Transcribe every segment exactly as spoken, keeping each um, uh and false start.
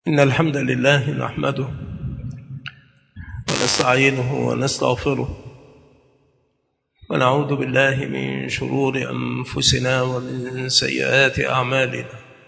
إن الحمد لله نحمده ونستعينه ونستغفره ونعوذ بالله من شرور أنفسنا ومن سيئات أعمالنا.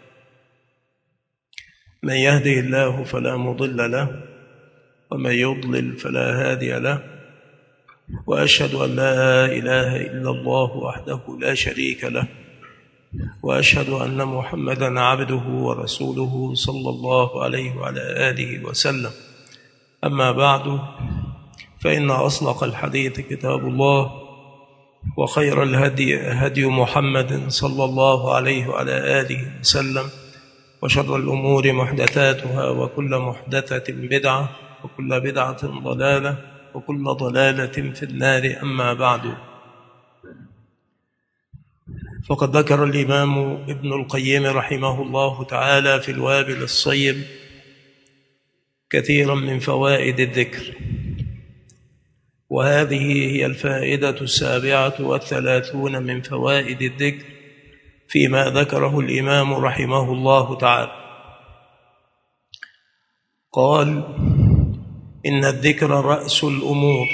من يهده الله فلا مضل له ومن يضلل فلا هادي له، وأشهد أن لا إله إلا الله وحده لا شريك له، وأشهد أن محمدًا عبده ورسوله صلى الله عليه وعلى آله وسلم. أما بعد، فإن أصدق الحديث كتاب الله، وخير الهدي هدي محمد صلى الله عليه وعلى آله وسلم، وشر الأمور محدثاتها، وكل محدثة بدعة، وكل بدعة ضلالة، وكل ضلالة في النار. أما بعد، فقد ذكر الإمام ابن القيم رحمه الله تعالى في الوابل الصيب كثيرا من فوائد الذكر، وهذه هي الفائدة السابعة والثلاثون من فوائد الذكر فيما ذكره الإمام رحمه الله تعالى. قال: إن الذكر رأس الأمور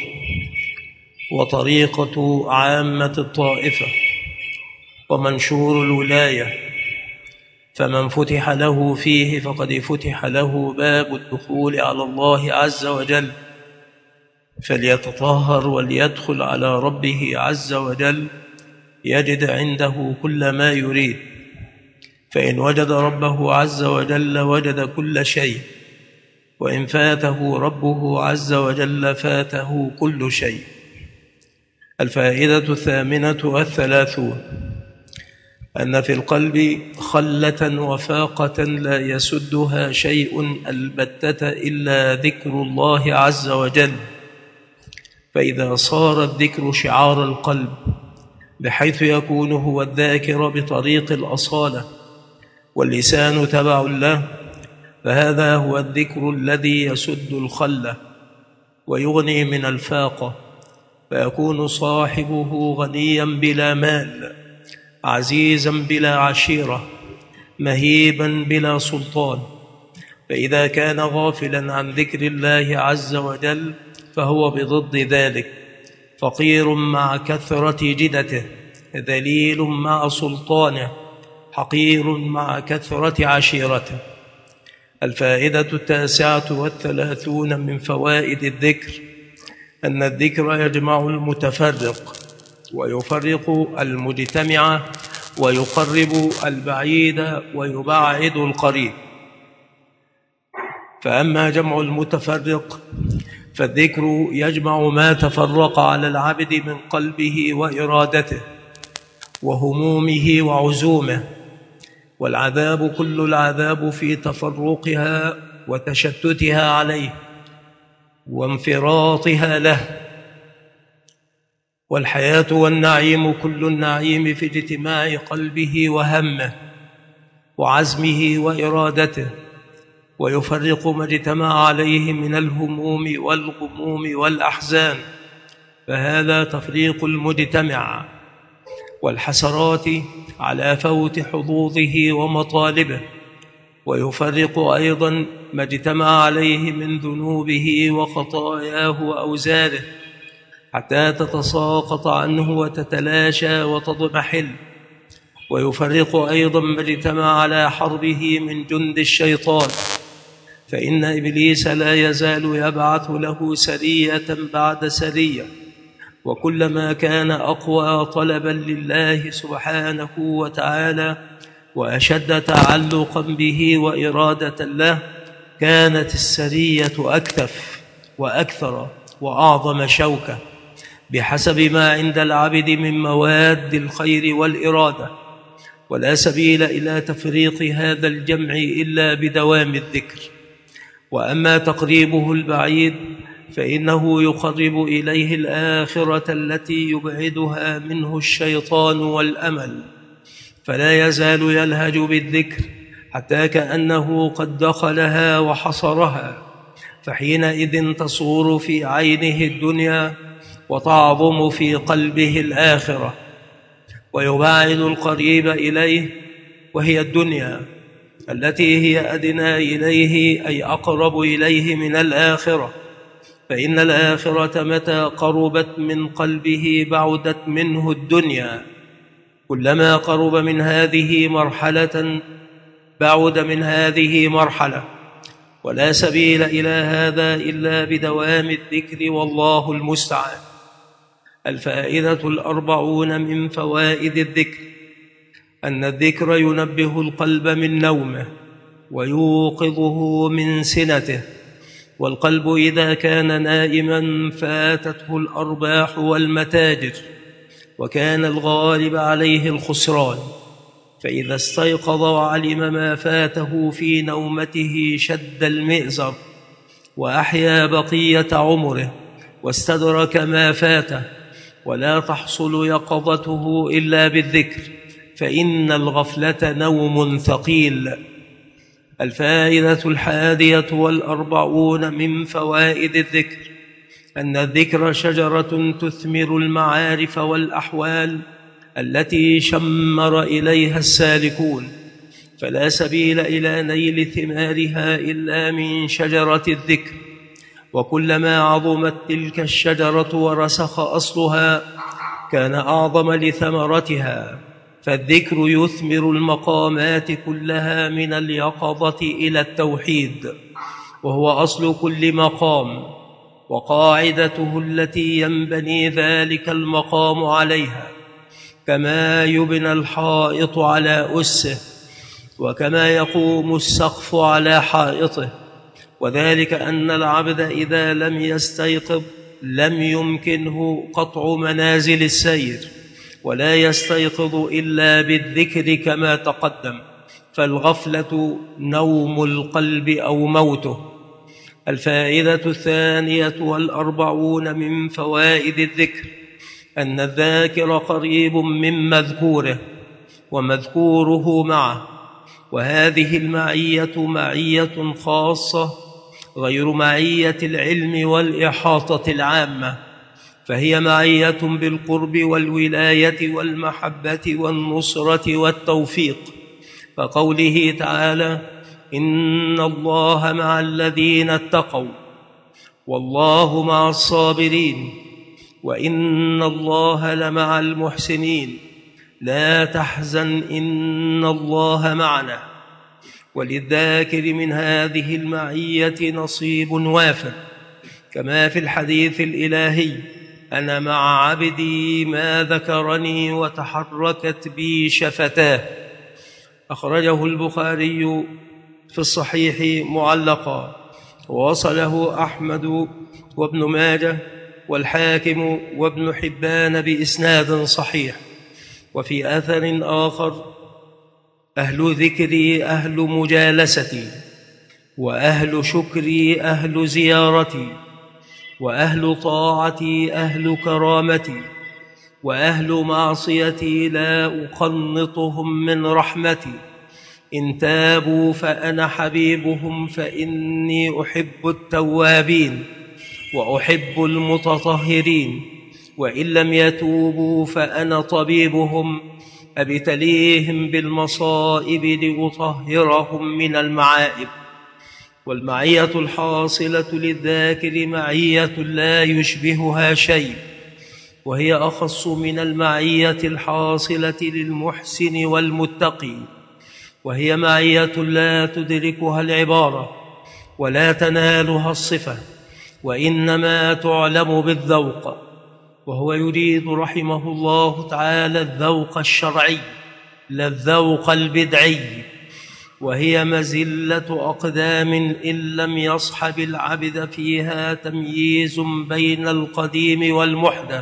وطريقة عامة الطائفة ومنشور الولاية، فمن فتح له فيه فقد فتح له باب الدخول على الله عز وجل، فليتطهر وليدخل على ربه عز وجل يجد عنده كل ما يريد، فإن وجد ربه عز وجل وجد كل شيء، وإن فاته ربه عز وجل فاته كل شيء. الفائدة الثامنة والثلاثون: أن في القلب خلة وفاقة لا يسدها شيء البتة إلا ذكر الله عز وجل، فإذا صار الذكر شعار القلب بحيث يكون هو الذاكر بطريق الأصالة واللسان تبع له، فهذا هو الذكر الذي يسد الخلة ويغني من الفاقة، فيكون صاحبه غنيا بلا مال، عزيزا بلا عشيرة، مهيبا بلا سلطان. فإذا كان غافلا عن ذكر الله عز وجل فهو بضد ذلك، فقير مع كثرة جدته، ذليل مع سلطانه، حقير مع كثرة عشيرته. الفائدة التاسعة والثلاثون من فوائد الذكر: أن الذكر يجمع المتفرق ويفرق المجتمع، ويقرب البعيد ويبعد القريب. فأما جمع المتفرق فالذكر يجمع ما تفرق على العبد من قلبه وإرادته وهمومه وعزومه، والعذاب كل العذاب في تفرقها وتشتتها عليه وانفراطها له، والحياة والنعيم كل النعيم في اجتماع قلبه وهمه وعزمه وإرادته، ويفرق ما اجتمع عليه من الهموم والغموم والأحزان، فهذا تفريق المجتمع والحسرات على فوت حظوظه ومطالبه، ويفرق أيضا ما اجتمع عليه من ذنوبه وخطاياه وأوزاره حتى تتساقط عنه وتتلاشى وتضمحل، ويفرق أيضا ما اجتمع على حربه من جند الشيطان، فإن إبليس لا يزال يبعث له سرية بعد سرية، وكلما كان أقوى طلبا لله سبحانه وتعالى وأشد تعلقا به وإرادة له كانت السرية أكثف وأكثر وأعظم شوكة، بحسب ما عند العبد من مواد الخير والإرادة. ولا سبيل إلى تفريق هذا الجمع إلا بدوام الذكر. وأما تقريبه البعيد فإنه يقرب إليه الآخرة التي يبعدها منه الشيطان والأمل، فلا يزال يلهج بالذكر حتى كأنه قد دخلها وحصرها، فحينئذ تصور في عينه الدنيا وتعظم في قلبه الآخرة، ويباعد القريب إليه وهي الدنيا التي هي أدنى إليه أي أقرب إليه من الآخرة، فإن الآخرة متى قربت من قلبه بعدت منه الدنيا، كلما قرب من هذه مرحلة بعد من هذه مرحلة، ولا سبيل إلى هذا إلا بدوام الذكر والله المستعان. الفائدة الأربعون من فوائد الذكر أن الذكر ينبه القلب من نومه ويوقظه من سنته، والقلب إذا كان نائما فاتته الأرباح والمتاجر، وكان الغالب عليه الخسران، فإذا استيقظ وعلم ما فاته في نومته شد المئزر وأحيا بقية عمره واستدرك ما فاته، ولا تحصل يقظته إلا بالذكر، فإن الغفلة نوم ثقيل. الفائدة الحادية والأربعون من فوائد الذكر أن الذكر شجرة تثمر المعارف والأحوال التي شمر إليها السالكون، فلا سبيل إلى نيل ثمارها إلا من شجرة الذكر، وكلما عظمت تلك الشجرة ورسخ أصلها كان أعظم لثمرتها، فالذكر يثمر المقامات كلها من اليقظة إلى التوحيد، وهو أصل كل مقام وقاعدته التي ينبني ذلك المقام عليها، كما يبنى الحائط على أسه، وكما يقوم السقف على حائطه، وذلك أن العبد إذا لم يستيقظ لم يمكنه قطع منازل السير، ولا يستيقظ إلا بالذكر كما تقدم، فالغفلة نوم القلب أو موته. الفائدة الثانية والأربعون من فوائد الذكر أن الذاكر قريب من مذكوره ومذكوره معه، وهذه المعية معية خاصة غير معية العلم والإحاطة العامة، فهي معية بالقرب والولاية والمحبة والنصرة والتوفيق، فقوله تعالى: إن الله مع الذين اتقوا والله مع الصابرين وإن الله لمع المحسنين لا تحزن إن الله معنا. وللذاكر من هذه المعية نصيب وافر، كما في الحديث الإلهي: أنا مع عبدي ما ذكرني وتحركت بي شفتاه، أخرجه البخاري في الصحيح معلقا، ووصله أحمد وابن ماجه والحاكم وابن حبان بإسناد صحيح. وفي أثر آخر: أهل ذكري أهل مجالستي، وأهل شكري أهل زيارتي، وأهل طاعتي أهل كرامتي، وأهل معصيتي لا أقنطهم من رحمتي، إن تابوا فأنا حبيبهم فإني أحب التوابين وأحب المتطهرين، وإن لم يتوبوا فأنا طبيبهم أبتليهم بالمصائب لأطهرهم من المعائب. والمعية الحاصلة للذاكر معية لا يشبهها شيء، وهي أخص من المعية الحاصلة للمحسن والمتقي، وهي معية لا تدركها العبارة ولا تنالها الصفة، وإنما تعلم بالذوق، وهو يريد رحمه الله تعالى الذوق الشرعي لا الذوق البدعي، وهي مزلة أقدام إن لم يصحب العبد فيها تمييز بين القديم والمحدث،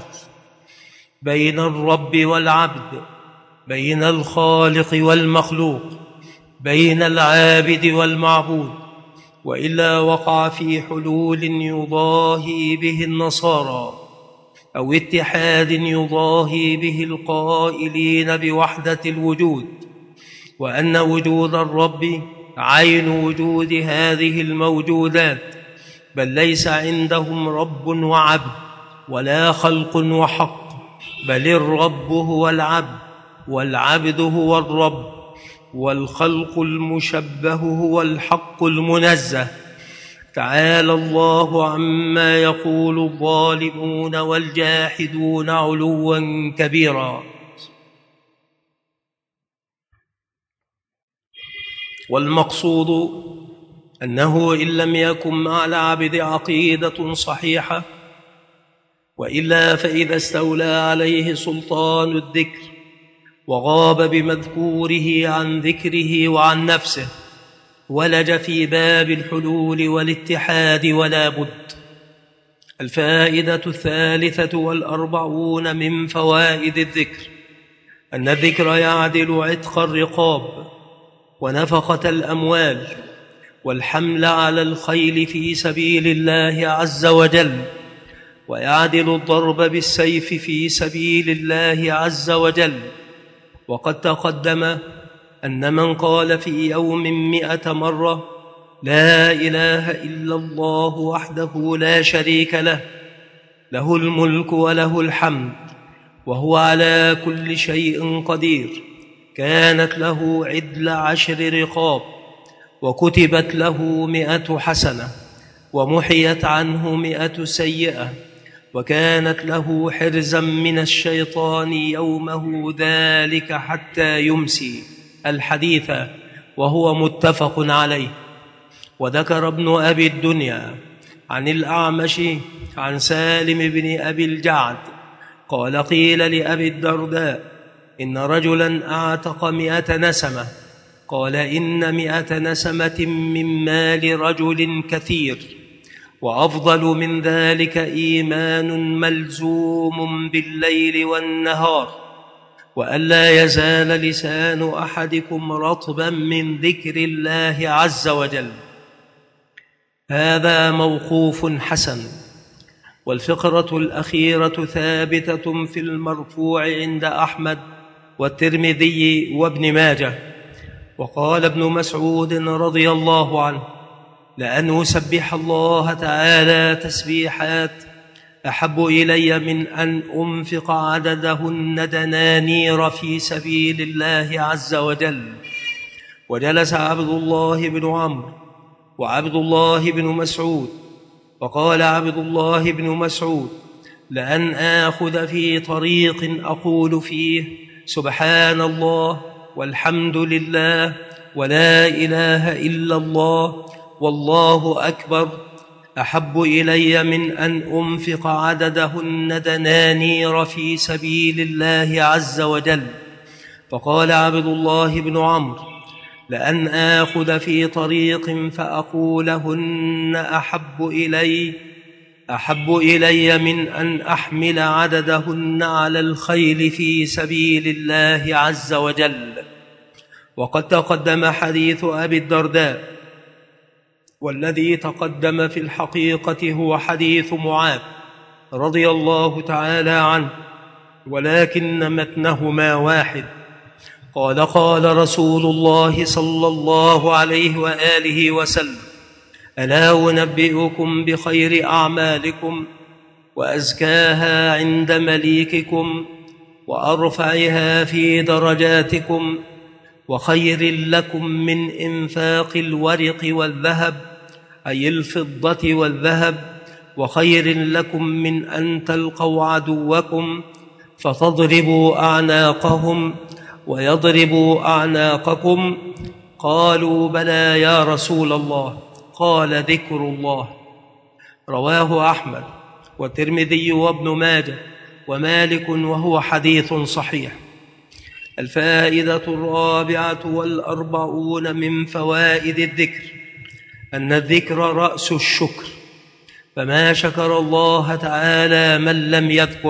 بين الرب والعبد، بين الخالق والمخلوق، بين العابد والمعبود، وإلا وقع في حلول يضاهي به النصارى، أو اتحاد يضاهي به القائلين بوحدة الوجود، وأن وجود الرب عين وجود هذه الموجودات، بل ليس عندهم رب وعبد ولا خلق وحق، بل الرب هو العبد والعبد هو الرب، والخلق المشبه هو الحق المنزه. تعالى الله عما يقول الظالمون والجاحدون علوا كبيرا. والمقصود أنه إن لم يكن مع العبد عقيدة صحيحة، وإلا فإذا استولى عليه سلطان الذكر وغاب بمذكوره عن ذكره وعن نفسه، ولج في باب الحلول والاتحاد ولا بد. الفائدة الثالثة والأربعون من فوائد الذكر أن الذكر يعدل عتق الرقاب ونفقة الأموال والحمل على الخيل في سبيل الله عز وجل، ويعدل الضرب بالسيف في سبيل الله عز وجل. وقد تقدم أن من قال في يوم مئة مرة لا إله إلا الله وحده لا شريك له، له الملك وله الحمد وهو على كل شيء قدير، كانت له عدل عشر رقاب، وكتبت له مئة حسنة، ومحيت عنه مئة سيئة، وكانت له حرزا من الشيطان يومه ذلك حتى يمسي. الحديث وهو متفق عليه. وذكر ابن أبي الدنيا عن الأعمش عن سالم بن أبي الجعد قال قيل لأبي الدرداء إن رجلا أعتق مئة نسمة، قال إن مئة نسمة من مال رجل كثير، وأفضل من ذلك إيمان ملزوم بالليل والنهار، وألا يزال لسان أحدكم رطبا من ذكر الله عز وجل. هذا موقوف حسن. والفقرة الأخيرة ثابتة في المرفوع عند أحمد والترمذي وابن ماجه. وقال ابن مسعود رضي الله عنه لأن أسبح الله تعالى تسبيحات أحب إلي من أن أنفق عددهن دنانير في سبيل الله عز وجل. وجلس عبد الله بن عمرو وعبد الله بن مسعود، وقال عبد الله بن مسعود لأن آخذ في طريق أقول فيه سبحان الله والحمد لله ولا إله إلا الله والله أكبر أحب إلي من أن أنفق عددهن دنانير في سبيل الله عز وجل. فقال عبد الله بن عمرو لأن آخذ في طريق فأقولهن أحب إلي أحب إلي من أن أحمل عددهن على الخيل في سبيل الله عز وجل. وقد تقدم حديث أبي الدرداء، والذي تقدم في الحقيقة هو حديث معاذ رضي الله تعالى عنه، ولكن متنهما واحد. قال قال رسول الله صلى الله عليه وآله وسلم ألا أنبئكم بخير أعمالكم وأزكاها عند مليككم وأرفعها في درجاتكم وخير لكم من إنفاق الورق والذهب، أي الفضة والذهب، وخير لكم من أن تلقوا عدوكم فتضربوا أعناقهم ويضربوا أعناقكم. قالوا بلى يا رسول الله، قال ذكر الله. رواه أحمد والترمذي وابن ماجه ومالك وهو حديث صحيح. الفائدة الرابعة والأربعون من فوائد الذكر أن الذكر رأس الشكر، فما شكر الله تعالى من لم يذكر.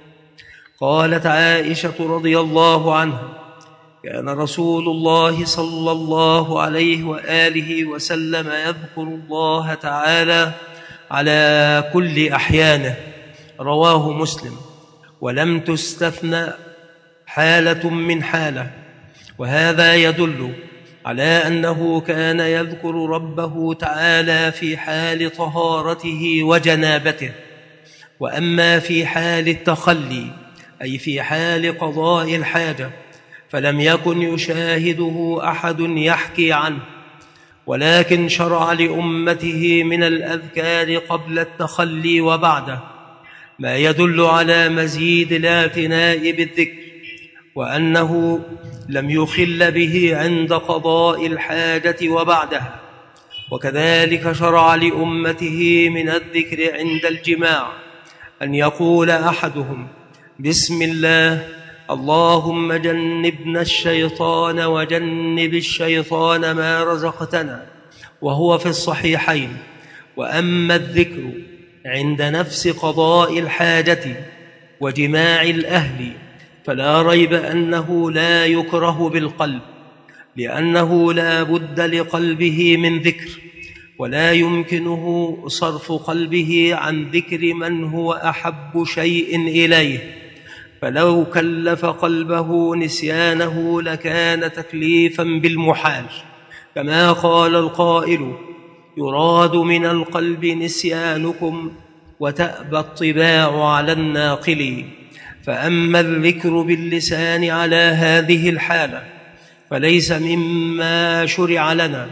قالت عائشة رضي الله عنها كان رسول الله صلى الله عليه وآله وسلم يذكر الله تعالى على كل أحيانه. رواه مسلم. ولم تستثنى حالة من حالة، وهذا يدل على أنه كان يذكر ربه تعالى في حال طهارته وجنابته. وأما في حال التخلي أي في حال قضاء الحاجة فلم يكن يشاهده أحد يحكي عنه، ولكن شرع لأمته من الأذكار قبل التخلي وبعده ما يدل على مزيد الاعتناء بالذكر، وأنه لم يخل به عند قضاء الحاجة وبعدها. وكذلك شرع لأمته من الذكر عند الجماع أن يقول أحدهم: بسم الله، اللهم جنبنا الشيطان وجنب الشيطان ما رزقتنا، وهو في الصحيحين. وأما الذكر عند نفس قضاء الحاجة وجماع الأهل فلا ريب أنه لا يكره بالقلب، لأنه لا بد لقلبه من ذكر، ولا يمكنه صرف قلبه عن ذكر من هو أحب شيء إليه، فلو كلف قلبه نسيانه لكان تكليفا بالمحال، كما قال القائل: يراد من القلب نسيانكم وتأبى الطباع على الناقل. فأما الذكر باللسان على هذه الحالة فليس مما شرع لنا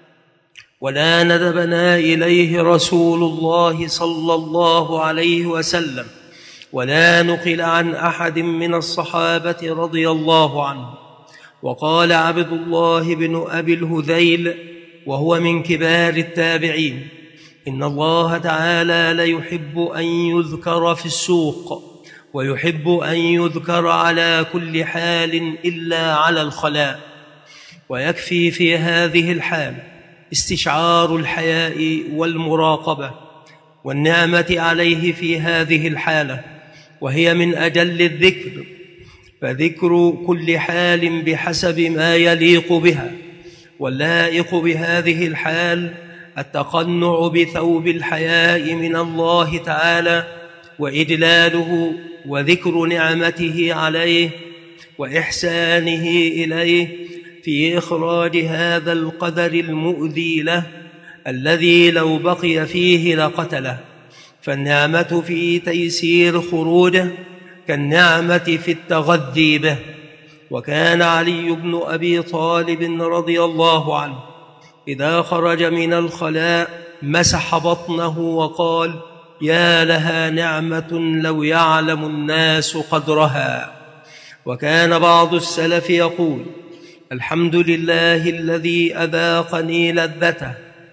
ولا ندبنا إليه رسول الله صلى الله عليه وسلم، ولا نقل عن أحد من الصحابة رضي الله عنه. وقال عبد الله بن أبي الهذيل وهو من كبار التابعين: إن الله تعالى ليحب أن يذكر في السوق، ويحب أن يذكر على كل حال إلا على الخلاء. ويكفي في هذه الحال استشعار الحياء والمراقبة والنعمة عليه في هذه الحالة، وهي من أجل الذكر، فذكر كل حال بحسب ما يليق بها، واللائق بهذه الحال التقنع بثوب الحياء من الله تعالى وإجلاله، وذكر نعمته عليه وإحسانه إليه في إخراج هذا القدر المؤذي له الذي لو بقي فيه لقتله. فالنعمة في تيسير خروجه كالنعمة في التغذي به. وكان علي بن أبي طالب رضي الله عنه إذا خرج من الخلاء مسح بطنه وقال: يا لها نعمة لو يعلم الناس قدرها. وكان بعض السلف يقول: الحمد لله الذي أذاقني لذته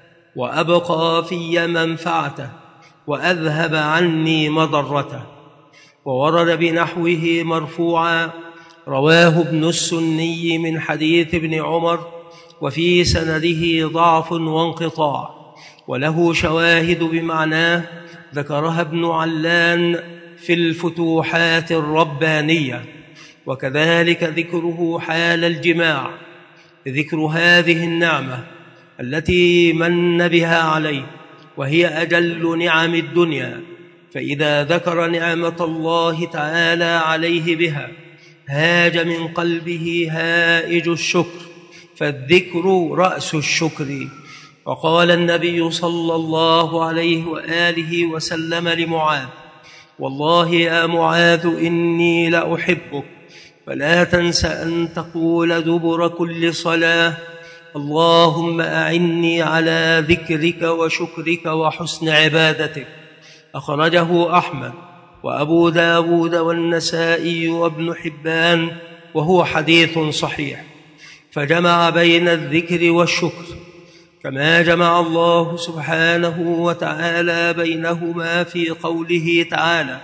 وأبقى في منفعته وأذهب عني مضرته. وورد بنحوه مرفوعا رواه ابن السني من حديث ابن عمر، وفي سنده ضعف وانقطاع، وله شواهد بمعناه ذكرها ابن علان في الفتوحات الربانية. وكذلك ذكره حال الجماع، ذكر هذه النعمة التي من بها عليه، وهي أجل نعم الدنيا. فإذا ذكر نعمة الله تعالى عليه بها هاج من قلبه هائج الشكر، فالذكر رأس الشكر. وقال النبي صلى الله عليه وآله وسلم لمعاذ: والله يا معاذ إني لأحبك، فلا تنس أن تقول دبر كل صلاة: اللهم أعني على ذكرك وشكرك وحسن عبادتك. أخرجه أحمد وأبو داود والنسائي وابن حبان، وهو حديث صحيح. فجمع بين الذكر والشكر كما جمع الله سبحانه وتعالى بينهما في قوله تعالى: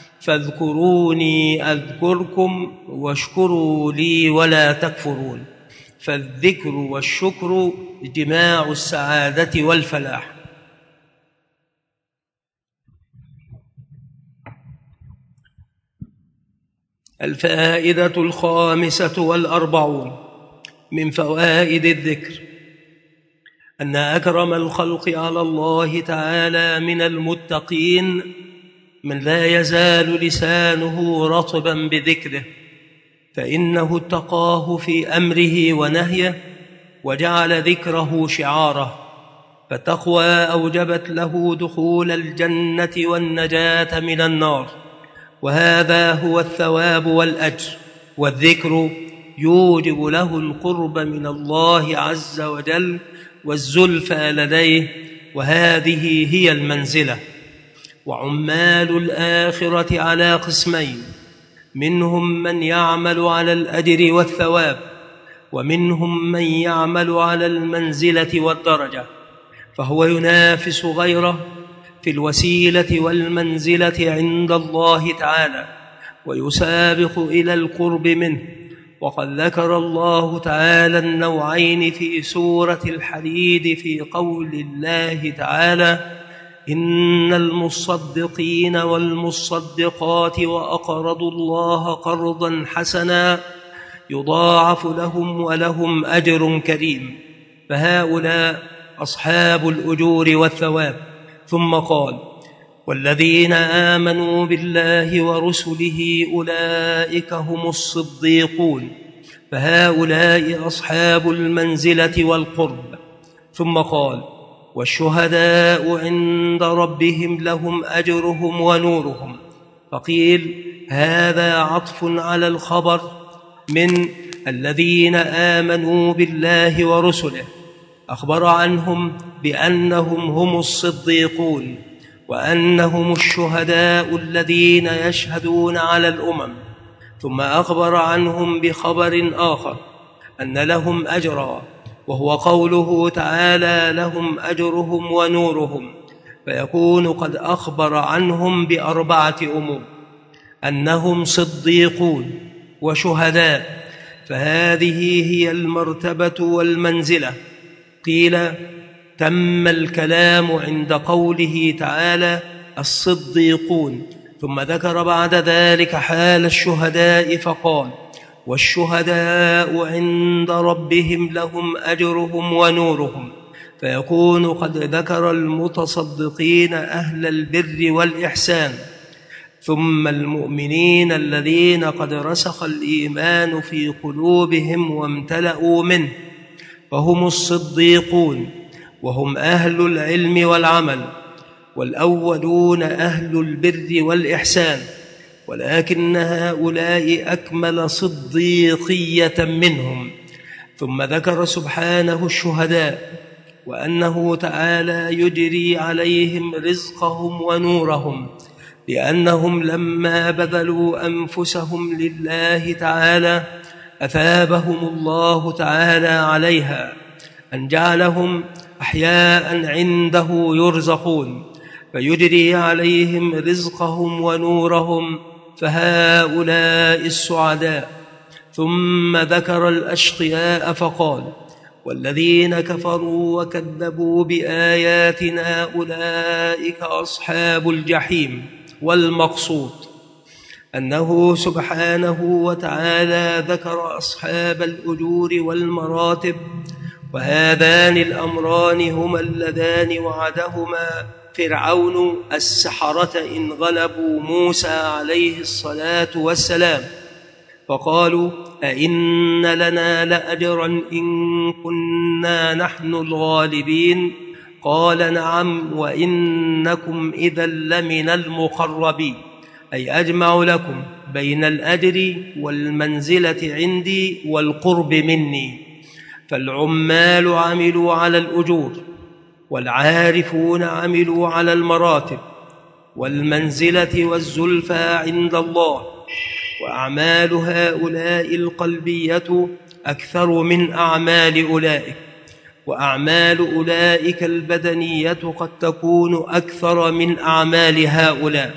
فاذكروني أذكركم واشكروا لي ولا تكفرون. فالذكر والشكر جماع السعادة والفلاح. الفائدة الخامسة والأربعون من فوائد الذكر أن أكرم الخلق على الله تعالى من المتقين من لا يزال لسانه رطبا بذكره، فإنه اتقاه في أمره ونهيه وجعل ذكره شعاره، فالتقوى أوجبت له دخول الجنة والنجاة من النار، وهذا هو الثواب والأجر. والذكر يوجب له القرب من الله عز وجل والزلفى لديه، وهذه هي المنزلة. وعمال الآخرة على قسمين: منهم من يعمل على الأجر والثواب، ومنهم من يعمل على المنزلة والدرجة، فهو ينافس غيره في الوسيلة والمنزلة عند الله تعالى، ويسابق إلى القرب منه. وقد ذكر الله تعالى النوعين في سورة الحديد في قول الله تعالى: إن المصدقين والمصدقات وأقرضوا الله قرضا حسنا يضاعف لهم ولهم أجر كريم، فهؤلاء أصحاب الأجور والثواب. ثم قال: والذين آمنوا بالله ورسله أولئك هم الصديقون، فهؤلاء أصحاب المنزلة والقرب. ثم قال: والشهداء عند ربهم لهم أجرهم ونورهم. فقيل هذا عطف على الخبر من الذين آمنوا بالله ورسله، أخبر عنهم بأنهم هم الصديقون، وأنهم الشهداء الذين يشهدون على الأمم. ثم أخبر عنهم بخبر آخر أن لهم أجرا، وهو قوله تعالى: لهم أجرهم ونورهم، فيكون قد أخبر عنهم بأربعة أمور: أنهم صديقون وشهداء، فهذه هي المرتبة والمنزلة. قيل تم الكلام عند قوله تعالى: الصديقون، ثم ذكر بعد ذلك حال الشهداء فقال: والشهداء عند ربهم لهم أجرهم ونورهم، فيكون قد ذكر المتصدقين أهل البر والإحسان، ثم المؤمنين الذين قد رسخ الإيمان في قلوبهم وامتلأوا منه، فهم الصديقون، وهم أهل العلم والعمل، والأولون أهل البر والإحسان، ولكن هؤلاء أكمل صديقية منهم. ثم ذكر سبحانه الشهداء، وأنه تعالى يجري عليهم رزقهم ونورهم، لأنهم لما بذلوا أنفسهم لله تعالى أثابهم الله تعالى عليها، أن جعلهم أحياء عنده يرزقون، فيجري عليهم رزقهم ونورهم، فهؤلاء السعداء. ثم ذكر الأشقياء فقال: والذين كفروا وكذبوا بآياتنا أولئك أصحاب الجحيم. والمقصود أنه سبحانه وتعالى ذكر أصحاب الأجور والمراتب، وهذان الأمران هما اللذان وعدهما فرعون السحرة إن غلبوا موسى عليه الصلاة والسلام، فقالوا: أئن لنا لأجرا إن كنا نحن الغالبين؟ قال: نعم، وإنكم إذا لمن المقربين، أي أجمع لكم بين الأجر والمنزلة عندي والقرب مني. فالعمال عملوا على الأجور، والعارفون عملوا على المراتب والمنزلة والزلفى عند الله، وأعمال هؤلاء القلبية أكثر من أعمال أولئك، وأعمال أولئك البدنية قد تكون أكثر من أعمال هؤلاء.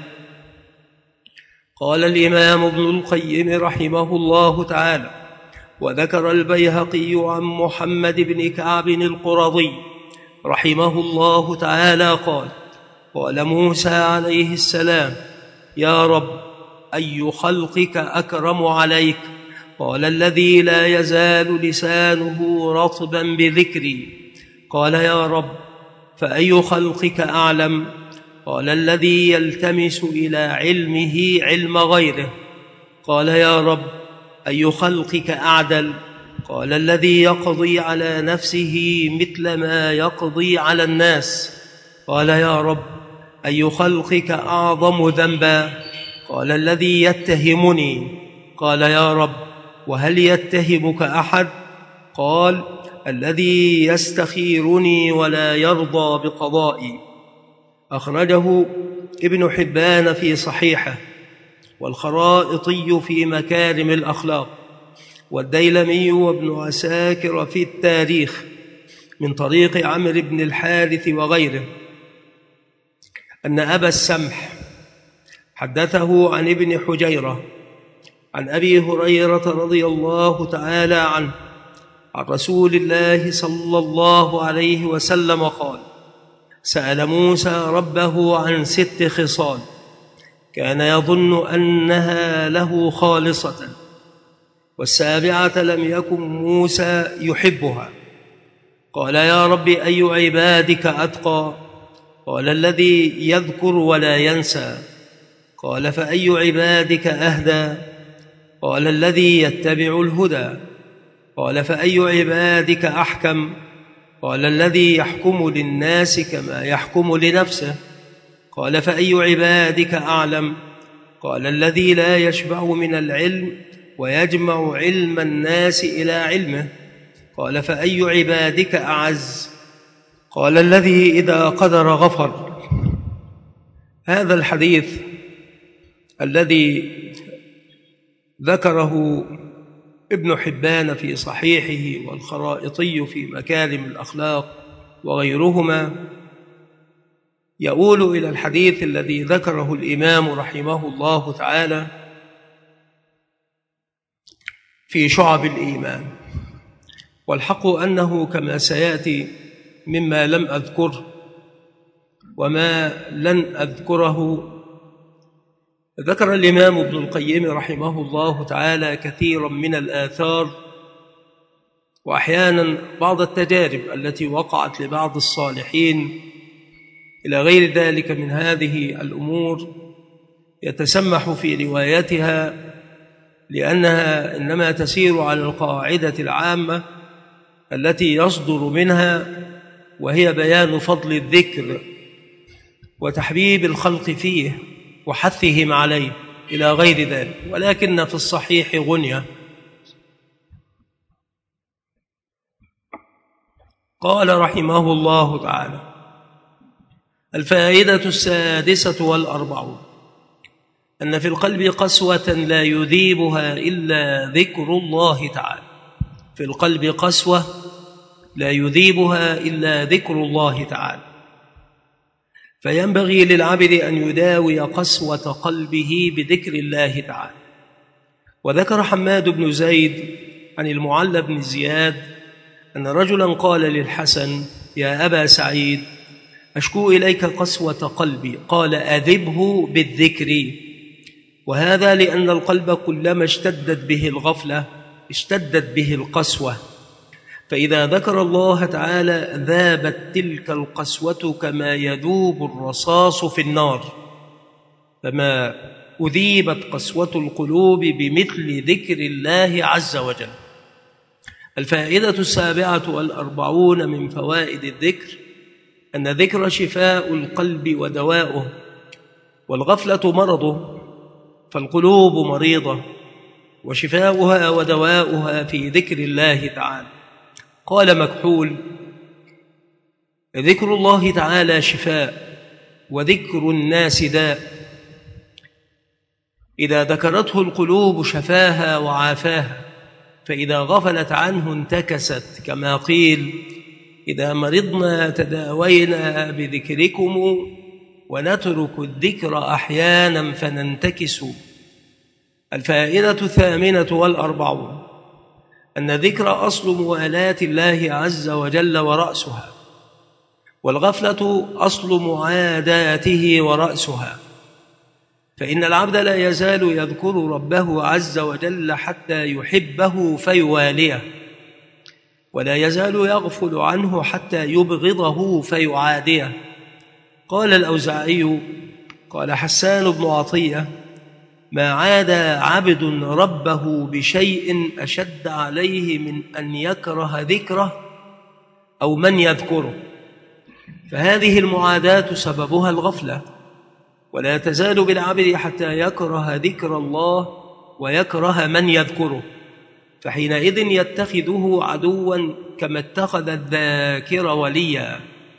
قال الإمام ابن القيم رحمه الله تعالى: وذكر البيهقي عن محمد بن كعب القرظي رحمه الله تعالى قال: قال موسى عليه السلام: يا رب، أي خلقك أكرم عليك؟ قال: الذي لا يزال لسانه رطبا بذكري. قال: يا رب، فأي خلقك أعلم؟ قال: الذي يلتمس إلى علمه علم غيره. قال: يا رب، أي خلقك أعدل؟ قال: الذي يقضي على نفسه مثل ما يقضي على الناس. قال: يا رب، أي خلقك أعظم ذنبا؟ قال: الذي يتهمني. قال: يا رب، وهل يتهمك أحد؟ قال: الذي يستخيرني ولا يرضى بقضائي. أخرجه ابن حبان في صحيحه، والخرائطي في مكارم الأخلاق، والديلمي وابن عساكر في التاريخ من طريق عمرو بن الحارث وغيره أن أبا السمح حدثه عن ابن حجيرة عن أبي هريرة رضي الله تعالى عنه عن رسول الله صلى الله عليه وسلم قال: سأل موسى ربه عن ست خصال كان يظن أنها له خالصة، والسابعة لم يكن موسى يحبها. قال: يا رب، أي عبادك أتقى؟ قال: الذي يذكر ولا ينسى. قال: فأي عبادك أهدى؟ قال: الذي يتبع الهدى. قال: فأي عبادك أحكم؟ قال: الذي يحكم للناس كما يحكم لنفسه. قال: فأي عبادك أعلم؟ قال: الذي لا يشبع من العلم ويجمع علم الناس إلى علمه. قال: فأي عبادك أعز؟ قال: الذي إذا قدر غفر. هذا الحديث الذي ذكره ابن حبان في صحيحه والخرائطي في مكارم الأخلاق وغيرهما يؤول إلى الحديث الذي ذكره الإمام رحمه الله تعالى في شعب الإيمان. والحق أنه كما سيأتي مما لم أذكره وما لن أذكره، ذكر الإمام ابن القيم رحمه الله تعالى كثيرا من الآثار وأحيانا بعض التجارب التي وقعت لبعض الصالحين إلى غير ذلك من هذه الأمور، يتسمح في روايتها لأنها إنما تسير على القاعدة العامة التي يصدر منها، وهي بيان فضل الذكر وتحبيب الخلق فيه وحثهم عليه إلى غير ذلك. ولكن في الصحيح غنية. قال رحمه الله تعالى: الفائدة السادسة والأربعون أن في القلب قسوة لا يذيبها إلا ذكر الله تعالى. في القلب قسوة لا يذيبها إلا ذكر الله تعالى، فينبغي للعبد أن يداوي قسوة قلبه بذكر الله تعالى. وذكر حماد بن زيد عن المعلى بن زياد أن رجلا قال للحسن: يا أبا سعيد، أشكو إليك قسوة قلبي. قال: أذبه بالذكر. وهذا لأن القلب كلما اشتدت به الغفلة اشتدت به القسوة، فإذا ذكر الله تعالى ذابت تلك القسوة كما يذوب الرصاص في النار. فما أذيبت قسوة القلوب بمثل ذكر الله عز وجل. الفائدة السابعة والأربعون من فوائد الذكر أن الذكر شفاء القلب ودواؤه، والغفلة مرضه، فالقلوب مريضة وشفاؤها ودواؤها في ذكر الله تعالى. قال مكحول: ذكر الله تعالى شفاء، وذكر الناس داء. إذا ذكرته القلوب شفاها وعافاها، فإذا غفلت عنه انتكست، كما قيل: إذا مرضنا تداوينا بذكركم ونترك الذكر أحيانا فننتكس. الفائدة الثامنة والأربعون أن الذكر أصل موالاة الله عز وجل ورأسها، والغفلة أصل معاداته ورأسها. فإن العبد لا يزال يذكر ربه عز وجل حتى يحبه فيواليه، ولا يزال يغفل عنه حتى يبغضه فيعاديه. قال الأوزاعي: قال حسان بن عطية: ما عاد عبد ربه بشيء أشد عليه من أن يكره ذكره أو من يذكره. فهذه المعاداة سببها الغفلة، ولا تزال بالعبد حتى يكره ذكر الله ويكره من يذكره. فحينئذ يتخذه عدوا كما اتخذ الذاكر وليا.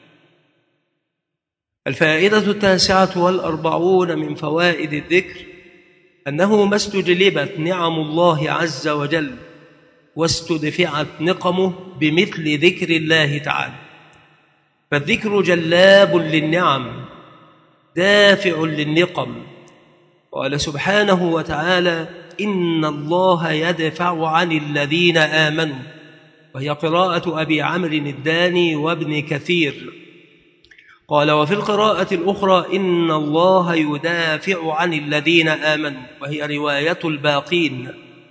الفائدة التاسعة والأربعون من فوائد الذكر أنه ما استجلبت نعم الله عز وجل واستدفعت نقمه بمثل ذكر الله تعالى، فالذكر جلاب للنعم دافع للنقم. قال سبحانه وتعالى: إن الله يدفع عن الذين آمنوا، وهي قراءة أبي عمرو الداني وابن كثير. قال: وفي القراءة الأخرى: إن الله يدافع عن الذين آمنوا، وهي رواية الباقين،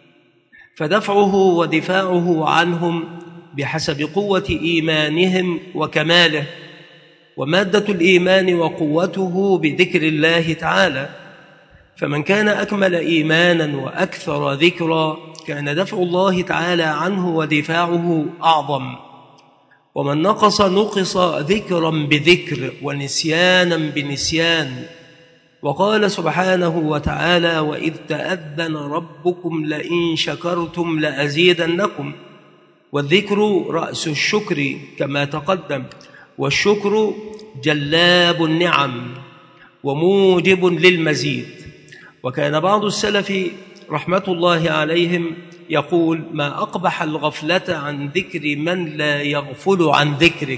فدفعه ودفاعه عنهم بحسب قوة إيمانهم وكماله، ومادة الإيمان وقوته بذكر الله تعالى. فمن كان أكمل إيمانا وأكثر ذكرا كان دفع الله تعالى عنه ودفاعه أعظم، ومن نقص نقص ذكرا بذكر ونسيانا بنسيان. وقال سبحانه وتعالى: وإذ تأذن ربكم لئن شكرتم لأزيدنكم. والذكر رأس الشكر كما تقدم، والشكر جلاب النعم وموجب للمزيد. وكان بعض السلف رحمة الله عليهم يقول: ما أقبح الغفلة عن ذكر من لا يغفل عن ذكرك.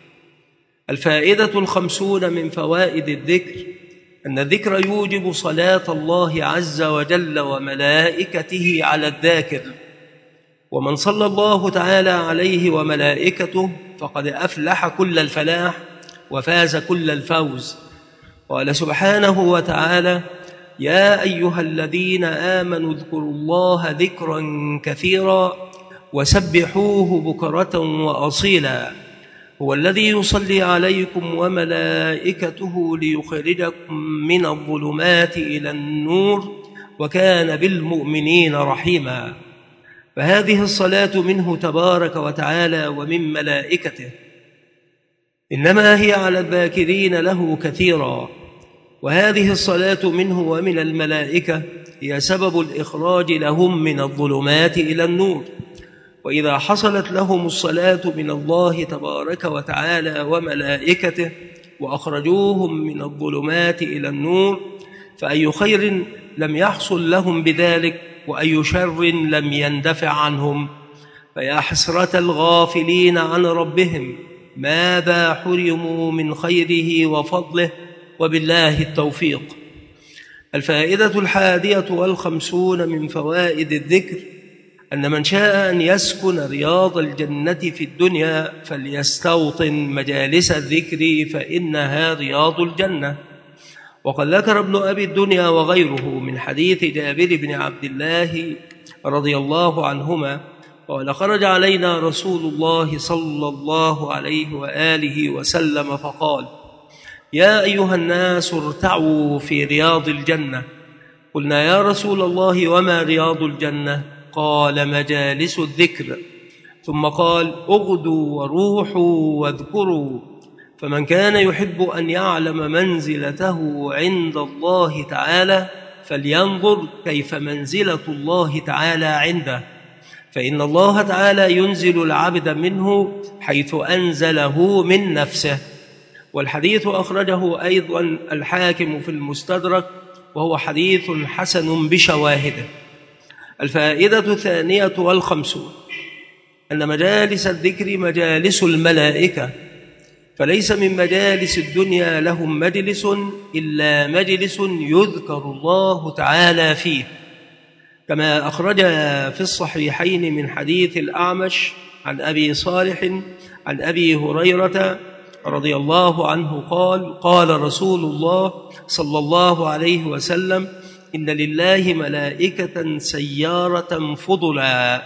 الفائدة الخمسون من فوائد الذكر أن الذكر يوجب صلاة الله عز وجل وملائكته على الذاكر، ومن صلى الله تعالى عليه وملائكته فقد أفلح كل الفلاح وفاز كل الفوز. قال سبحانه وتعالى: يا أيها الذين آمنوا اذكروا الله ذكرا كثيرا وسبحوه بكرة وأصيلا، هو الذي يصلي عليكم وملائكته ليخرجكم من الظلمات إلى النور وكان بالمؤمنين رحيما. فهذه الصلاة منه تبارك وتعالى ومن ملائكته، إنما هي على الذاكرين له كثيرا. وهذه الصلاة منه ومن الملائكة هي سبب الإخراج لهم من الظلمات إلى النور. وإذا حصلت لهم الصلاة من الله تبارك وتعالى وملائكته وأخرجوهم من الظلمات إلى النور، فأي خير لم يحصل لهم بذلك، وأي شر لم يندفع عنهم. فيا حسرة الغافلين عن ربهم، ماذا حرموا من خيره وفضله، وبالله التوفيق. الفائدة الحادية والخمسون من فوائد الذكر أن من شاء أن يسكن رياض الجنة في الدنيا فليستوطن مجالس الذكر فإنها رياض الجنة. وقد ذكر ابن أبي الدنيا وغيره من حديث جابر بن عبد الله رضي الله عنهما قال: خرج علينا رسول الله صلى الله عليه وآله وسلم فقال: يا أيها الناس ارتعوا في رياض الجنة. قلنا: يا رسول الله وما رياض الجنة؟ قال: مجالس الذكر. ثم قال: اغدوا وروحوا واذكروا، فمن كان يحب أن يعلم منزلته عند الله تعالى فلينظر كيف منزلة الله تعالى عنده، فإن الله تعالى ينزل العبد منه حيث أنزله من نفسه. والحديث أخرجه أيضا الحاكم في المستدرك، وهو حديث حسن بشواهده. الفائدة الثانية والخمسون أن مجالس الذكر مجالس الملائكة، فليس من مجالس الدنيا لهم مجلس إلا مجلس يذكر الله تعالى فيه، كما أخرج في الصحيحين من حديث الأعمش عن أبي صالح عن أبي هريرة رضي الله عنه قال: قال رسول الله صلى الله عليه وسلم: إن لله ملائكة سيارة فضلا،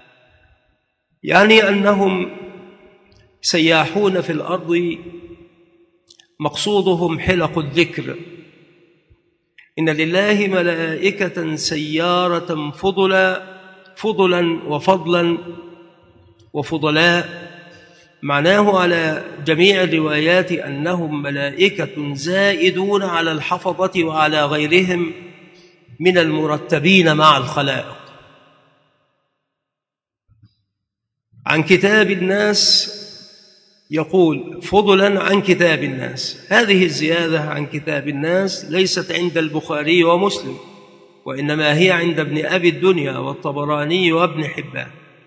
يعني أنهم سياحون في الأرض مقصودهم حلق الذكر. إن لله ملائكة سيارة فضلا، فضلا وفضلا وفضلاء، معناه على جميع الروايات أنهم ملائكة زائدون على الحفظة وعلى غيرهم من المرتبين مع الخلائق. عن كتاب الناس يقول فضلا عن كتاب الناس. هذه الزيادة عن كتاب الناس ليست عند البخاري ومسلم، وإنما هي عند ابن أبي الدنيا والطبراني وابن حبان.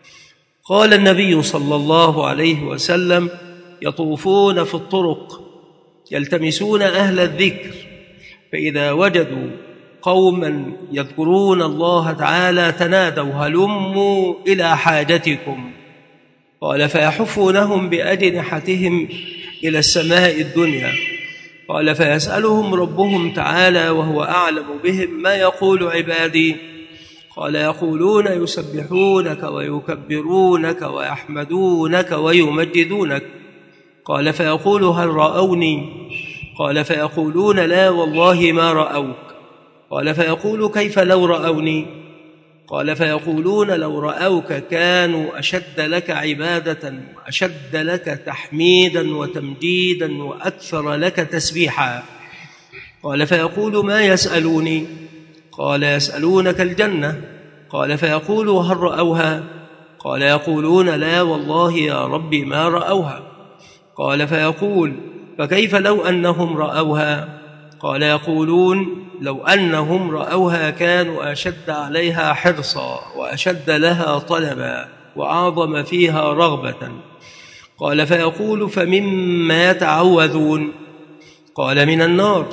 قال النبي صلى الله عليه وسلم: يطوفون في الطرق يلتمسون أهل الذكر، فإذا وجدوا قوما يذكرون الله تعالى تنادوا هلموا إلى حاجتكم. قال فيحفونهم بأجنحتهم إلى السماء الدنيا. قال فيسألهم ربهم تعالى وهو أعلم بهم ما يقول عبادي. قال يقولون يسبحونك ويكبرونك ويحمدونك ويمجدونك. قال فيقول هل رأوني؟ قال فيقولون لا والله ما رأوك. قال فيقول كيف لو رأوني؟ قال فيقولون لو رأوك كانوا أشد لك عبادة وأشد لك تحميدا وتمجيدا وأكثر لك تسبيحا. قال فيقول ما يسألوني؟ قال يسألونك الجنة. قال فيقول هل رأوها؟ قال يقولون لا والله يا رب ما رأوها. قال فيقول فكيف لو أنهم رأوها؟ قال يقولون لو أنهم رأوها كانوا أشد عليها حرصا وأشد لها طلبا وأعظم فيها رغبة. قال فيقول فمما يتعوذون؟ قال من النار.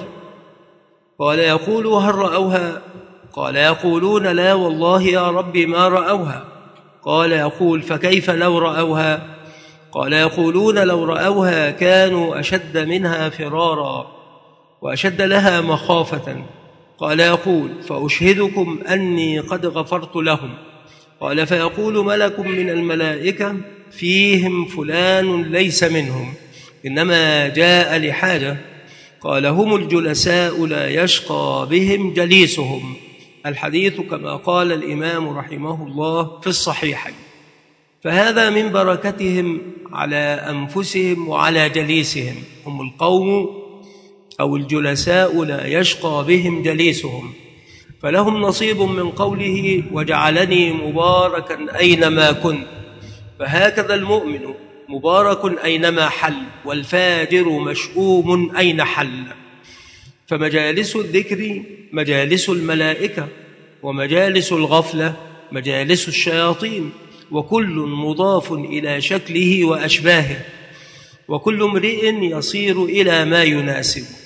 قال يقول هل رأوها؟ قال يقولون لا والله يا رب ما رأوها. قال يقول فكيف لو رأوها؟ قال يقولون لو رأوها كانوا أشد منها فرارا وأشد لها مخافة. قال يقول فأشهدكم أني قد غفرت لهم. قال فيقول ملك من الملائكة فيهم فلان ليس منهم إنما جاء لحاجة. قال هم الجلساء لا يشقى بهم جليسهم. الحديث كما قال الإمام رحمه الله في الصحيحين. فهذا من بركتهم على أنفسهم وعلى جليسهم. هم القوم أو الجلساء لا يشقى بهم جليسهم، فلهم نصيب من قوله وجعلني مباركا أينما كنت. فهكذا المؤمن مبارك أينما حل، والفاجر مشؤوم أين حل. فمجالس الذكر مجالس الملائكة، ومجالس الغفلة مجالس الشياطين، وكل مضاف إلى شكله وأشباهه، وكل امرئ يصير إلى ما يناسبه.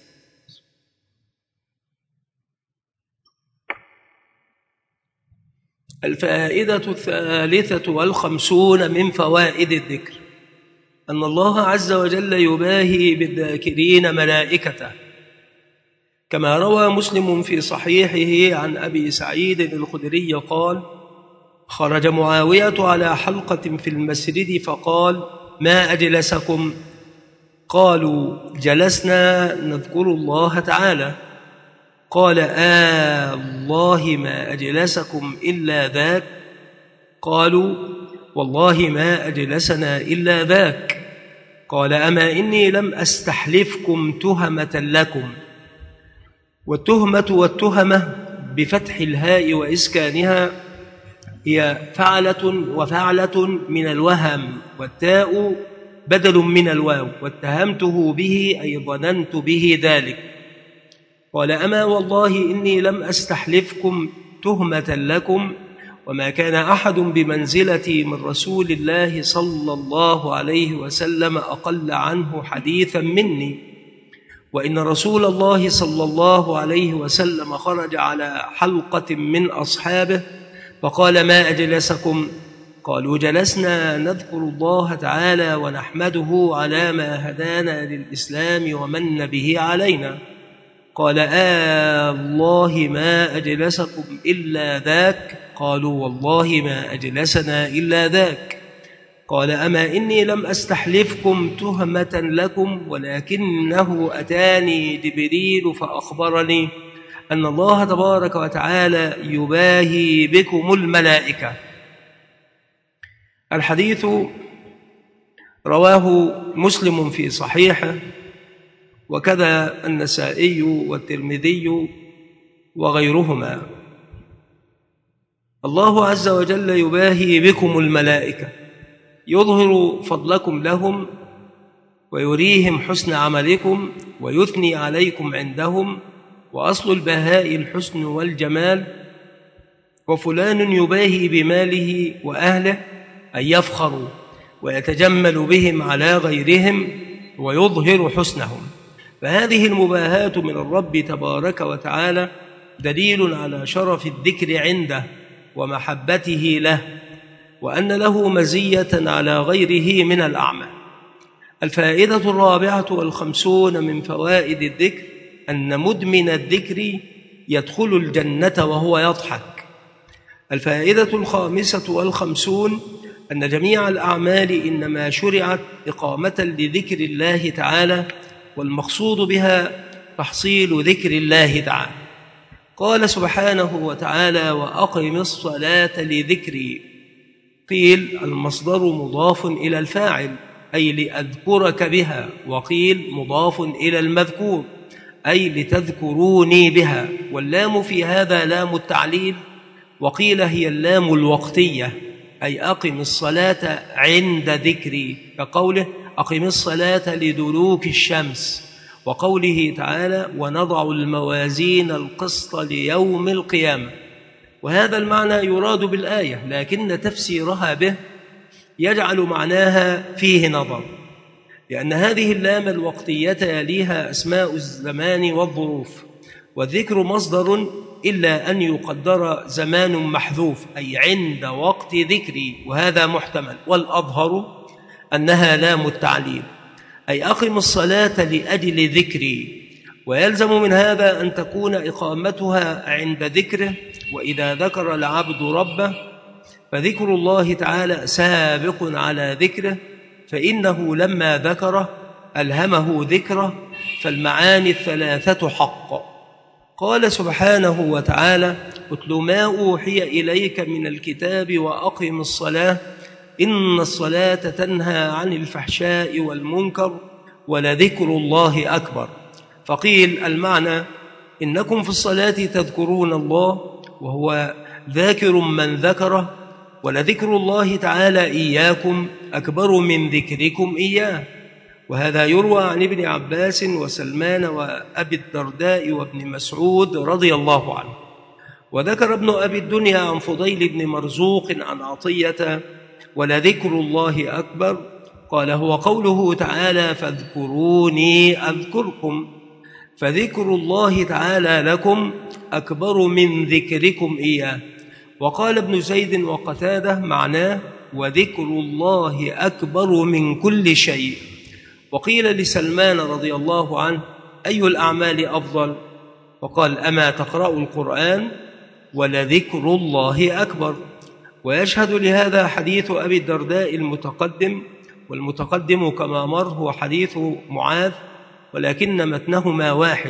الفائدة الثالثة والخمسون من فوائد الذكر أن الله عز وجل يباهي بالذاكرين ملائكته، كما روى مسلم في صحيحه عن أبي سعيد الخدري قال: خرج معاوية على حلقة في المسجد فقال: ما أجلسكم؟ قالوا: جلسنا نذكر الله تعالى. قال: آه الله ما أجلسكم إلا ذاك. قالوا: والله ما أجلسنا إلا ذاك. قال: أما إني لم أستحلفكم تهمة لكم. والتهمة والتهمة بفتح الهاء وإسكانها هي فعلة وفعلة من الوهم، والتاء بدل من الواو، واتهمته به أي ظننت به ذلك. قال: أما والله إني لم أستحلفكم تهمة لكم، وما كان أحد بمنزلتي من رسول الله صلى الله عليه وسلم أقل عنه حديثا مني. وإن رسول الله صلى الله عليه وسلم خرج على حلقة من أصحابه فقال: ما أجلسكم؟ قالوا: جلسنا نذكر الله تعالى ونحمده على ما هدانا للإسلام ومن به علينا. قال: آه الله ما أجلسكم إلا ذاك. قالوا: والله ما أجلسنا إلا ذاك. قال: أما إني لم أستحلفكم تهمة لكم، ولكنه أتاني جبريل فأخبرني أن الله تبارك وتعالى يباهي بكم الملائكة. الحديث رواه مسلم في صحيحه، وكذا النسائي والترمذي وغيرهما. الله عز وجل يباهي بكم الملائكة، يظهر فضلكم لهم ويريهم حسن عملكم ويثني عليكم عندهم، وأصل البهاء الحسن والجمال، وفلان يباهي بماله وأهله أن يفخروا ويتجمل بهم على غيرهم ويظهر حسنهم. فهذه المباهاة من الرب تبارك وتعالى دليل على شرف الذكر عنده ومحبته له، وأن له مزية على غيره من الأعمال. الفائدة الرابعة والخمسون من فوائد الذكر أن مدمن الذكر يدخل الجنة وهو يضحك. الفائدة الخامسة والخمسون أن جميع الأعمال إنما شرعت إقامة لذكر الله تعالى، والمقصود بها تحصيل ذكر الله تعالى. قال سبحانه وتعالى: وأقم الصلاة لذكري. قيل المصدر مضاف إلى الفاعل أي لأذكرك بها، وقيل مضاف إلى المذكور أي لتذكروني بها، واللام في هذا لام التعليل، وقيل هي اللام الوقتية أي أقم الصلاة عند ذكري، كقوله أقم الصلاة لدلوك الشمس، وقوله تعالى ونضع الموازين القسط ليوم القيامة. وهذا المعنى يراد بالآية، لكن تفسيرها به يجعل معناها فيه نظر، لأن هذه اللام الوقتية يليها أسماء الزمان والظروف، والذكر مصدر إلا أن يقدر زمان محذوف أي عند وقت ذكري، وهذا محتمل، والأظهر أنها لام التعليل أي أقم الصلاة لأجل ذكري. ويلزم من هذا أن تكون إقامتها عند ذكره، وإذا ذكر العبد ربه فذكر الله تعالى سابق على ذكره، فإنه لما ذكره ألهمه ذكره، فالمعاني الثلاثة حق. قال سبحانه وتعالى: اتل ما أوحي إليك من الكتاب وأقم الصلاة إن الصلاة تنهى عن الفحشاء والمنكر ولذكر الله أكبر. فقيل المعنى إنكم في الصلاة تذكرون الله وهو ذاكر من ذكره، ولذكر الله تعالى إياكم أكبر من ذكركم إياه. وهذا يروى عن ابن عباس وسلمان وأبي الدرداء وابن مسعود رضي الله عنه. وذكر ابن أبي الدنيا عن فضيل بن مرزوق عن عطية: ولذكر الله أكبر، قال هو قوله تعالى فاذكروني أذكركم، فذكر الله تعالى لكم أكبر من ذكركم إياه. وقال ابن زيد وقتاده معناه وذكر الله أكبر من كل شيء. وقيل لسلمان رضي الله عنه: أي الأعمال أفضل؟ وقال: أما تقرأ القرآن ولذكر الله أكبر. ويشهد لهذا حديث أبي الدرداء المتقدم، والمتقدم كما مر هو حديث معاذ، ولكن متنهما واحد: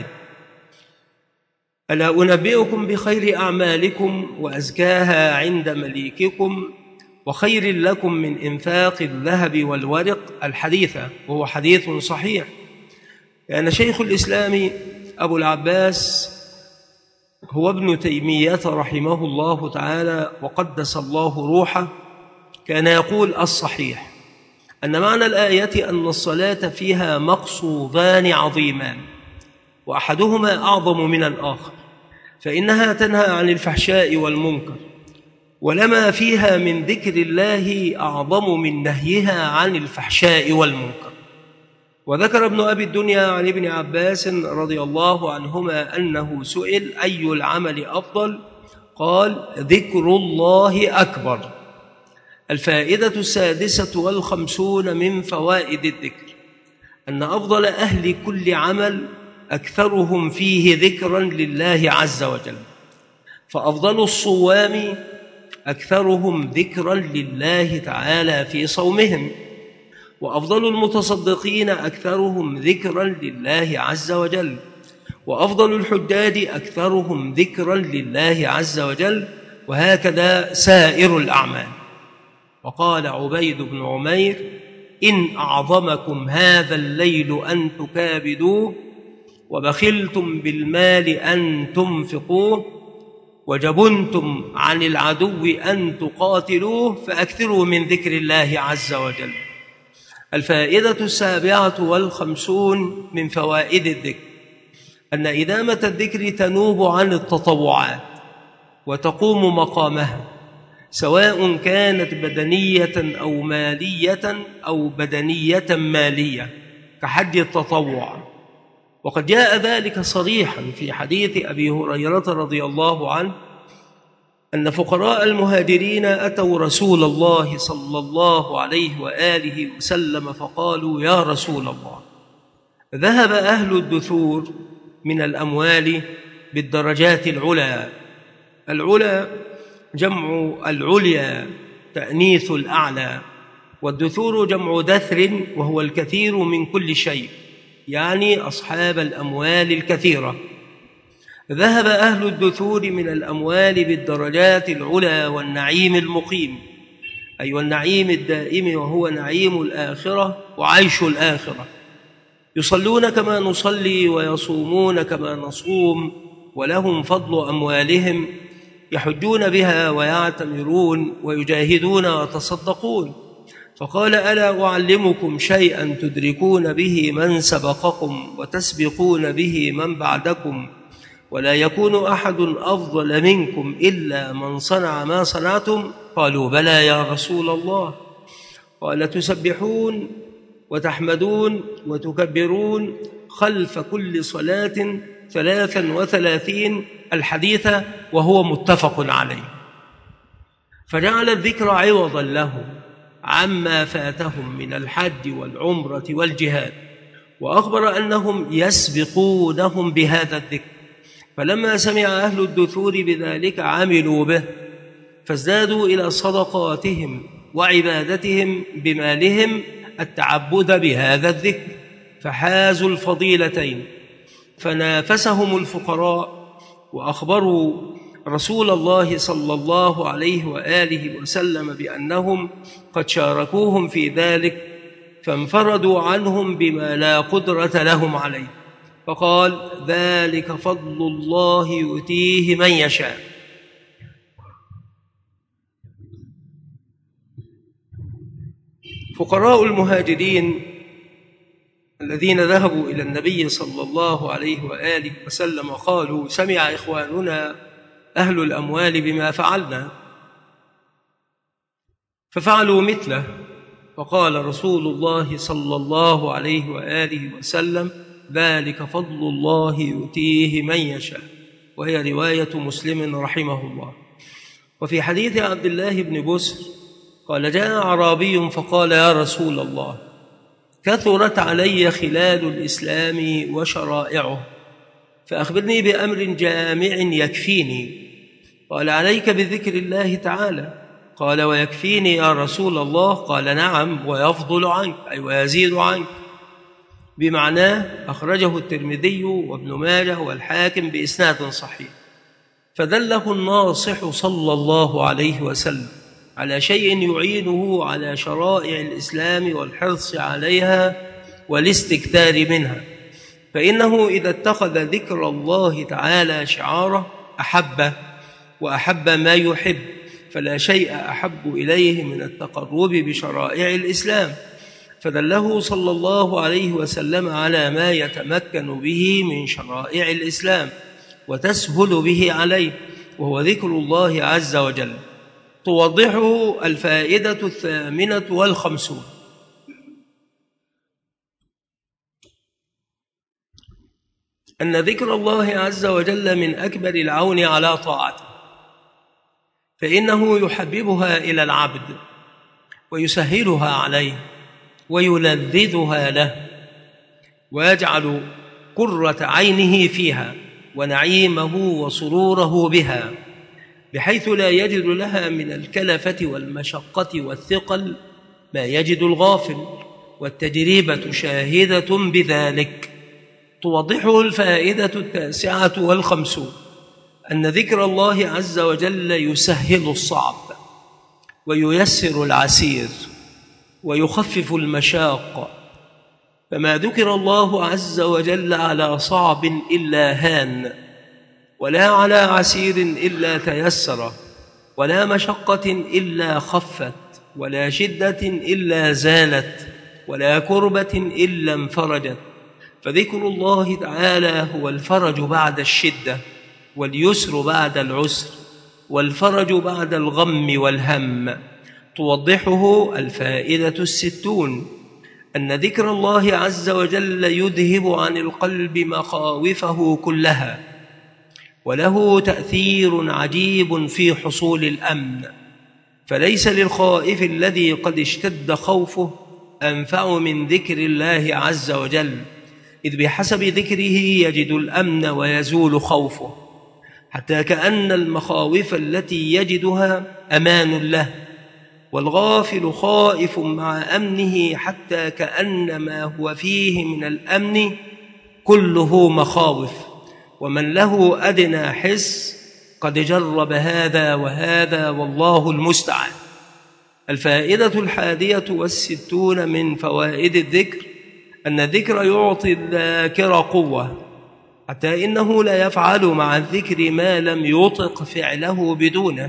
ألا أنبئكم بخير أعمالكم وأزكاها عند مليككم وخير لكم من إنفاق الذهب والورق الحديث، وهو حديث صحيح. لأن شيخ الإسلام أبو العباس هو ابن تيمية رحمه الله تعالى وقدس الله روحه كان يقول الصحيح أن معنى الآية أن الصلاة فيها مقصودان عظيمان، وأحدهما أعظم من الآخر، فإنها تنهى عن الفحشاء والمنكر، ولما فيها من ذكر الله أعظم من نهيها عن الفحشاء والمنكر. وذكر ابن أبي الدنيا عن ابن عباس رضي الله عنهما أنه سئل أي العمل أفضل؟ قال ذكر الله أكبر. الفائدة السادسة والخمسون من فوائد الذكر أن أفضل أهل كل عمل أكثرهم فيه ذكرا لله عز وجل، فأفضل الصوام أكثرهم ذكرا لله تعالى في صومهم، وأفضل المتصدقين أكثرهم ذكرا لله عز وجل، وأفضل الحجاج أكثرهم ذكرا لله عز وجل، وهكذا سائر الأعمال. وقال عبيد بن عمير: إن أعظمكم هذا الليل أن تكابدوه وبخلتم بالمال أن تنفقوه وجبنتم عن العدو أن تقاتلوه فأكثروا من ذكر الله عز وجل. الفائدة السابعة والخمسون من فوائد الذكر أن إدامة الذكر تنوب عن التطوعات وتقوم مقامها، سواء كانت بدنية أو مالية أو بدنية مالية كحج التطوع. وقد جاء ذلك صريحا في حديث أبي هريرة رضي الله عنه أن فقراء المهاجرين أتوا رسول الله صلى الله عليه وآله وسلم فقالوا: يا رسول الله، ذهب أهل الدثور من الأموال بالدرجات العلى. العلى جمع العليا تأنيث الأعلى، والدثور جمع دثر وهو الكثير من كل شيء، يعني أصحاب الأموال الكثيرة. ذهب أهل الدثور من الأموال بالدرجات العلى والنعيم المقيم، أي والنعيم الدائم وهو نعيم الآخرة وعيش الآخرة. يصلون كما نصلي ويصومون كما نصوم، ولهم فضل أموالهم، يحجون بها ويعتمرون ويجاهدون ويتصدقون. فقال: ألا أعلمكم شيئا تدركون به من سبقكم وتسبقون به من بعدكم، ولا يكون أحد أفضل منكم إلا من صنع ما صنعتم؟ قالوا: بلى يا رسول الله. قال: تسبحون وتحمدون وتكبرون خلف كل صلاة ثلاثا وثلاثين الحديث، وهو متفق عليه. فجعل الذكر عوضا له عما فاتهم من الحج والعمرة والجهاد، وأخبر أنهم يسبقونهم بهذا الذكر. فلما سمع أهل الدثور بذلك عملوا به، فازدادوا إلى صدقاتهم وعبادتهم بمالهم التعبد بهذا الذكر، فحازوا الفضيلتين. فنافسهم الفقراء وأخبروا رسول الله صلى الله عليه وآله وسلم بأنهم قد شاركوهم في ذلك، فانفردوا عنهم بما لا قدرة لهم عليه. فقال: ذلك فضل الله يؤتيه من يشاء. فقراء المهاجرين الذين ذهبوا إلى النبي صلى الله عليه وآله وسلم قالوا: سمع إخواننا أهل الأموال بما فعلنا، ففعلوا مثله. فقال رسول الله صلى الله عليه وآله وسلم: ذلك فضل الله يؤتيه من يشاء. وهي رواية مسلم رحمه الله. وفي حديث عبد الله بن بسر قال: جاء أعرابي فقال: يا رسول الله، كثرت علي خلال الإسلام وشرائعه، فأخبرني بأمر جامع يكفيني. قال: عليك بذكر الله تعالى. قال: ويكفيني يا رسول الله؟ قال: نعم، ويفضل عنك، أي ويزيد عنك. بمعناه أخرجه الترمذي وابن ماجه والحاكم بإسناد صحيح. فدله الناصح صلى الله عليه وسلم على شيء يعينه على شرائع الإسلام والحرص عليها والاستكثار منها، فإنه إذا اتخذ ذكر الله تعالى شعاره أحبه وأحب ما يحب، فلا شيء أحب إليه من التقرب بشرائع الإسلام. فدله صلى الله عليه وسلم على ما يتمكن به من شرائع الإسلام وتسهل به عليه، وهو ذكر الله عز وجل. توضحه الفائدة الثامنة والخمسون أن ذكر الله عز وجل من أكبر العون على طاعته، فإنه يحببها إلى العبد ويسهلها عليه ويلذذها له، ويجعل قرة عينه فيها ونعيمه وسروره بها، بحيث لا يجد لها من الكلفة والمشقة والثقل ما يجد الغافل، والتجربة شاهدة بذلك. توضحه الفائدة التاسعة والخمسون أن ذكر الله عز وجل يسهل الصعب وييسر العسير ويخفف المشاق، فما ذكر الله عز وجل على صعب إلا هان، ولا على عسير إلا تيسر، ولا مشقة إلا خفت، ولا شدة إلا زالت، ولا كربة إلا انفرجت. فذكر الله تعالى هو الفرج بعد الشدة، واليسر بعد العسر، والفرج بعد الغم والهم. توضحه الفائدة الستون أن ذكر الله عز وجل يذهب عن القلب مخاوفه كلها، وله تأثير عجيب في حصول الأمن. فليس للخائف الذي قد اشتد خوفه أنفع من ذكر الله عز وجل، إذ بحسب ذكره يجد الأمن ويزول خوفه، حتى كأن المخاوف التي يجدها أمان له. والغافل خائف مع أمنه، حتى كأن ما هو فيه من الأمن كله مخاوف. ومن له أدنى حس قد جرب هذا وهذا، والله المستعان. الفائدة الحادية والستون من فوائد الذكر أن الذكر يعطي الذاكر قوة، حتى إنه لا يفعل مع الذكر ما لم يطق فعله بدونه.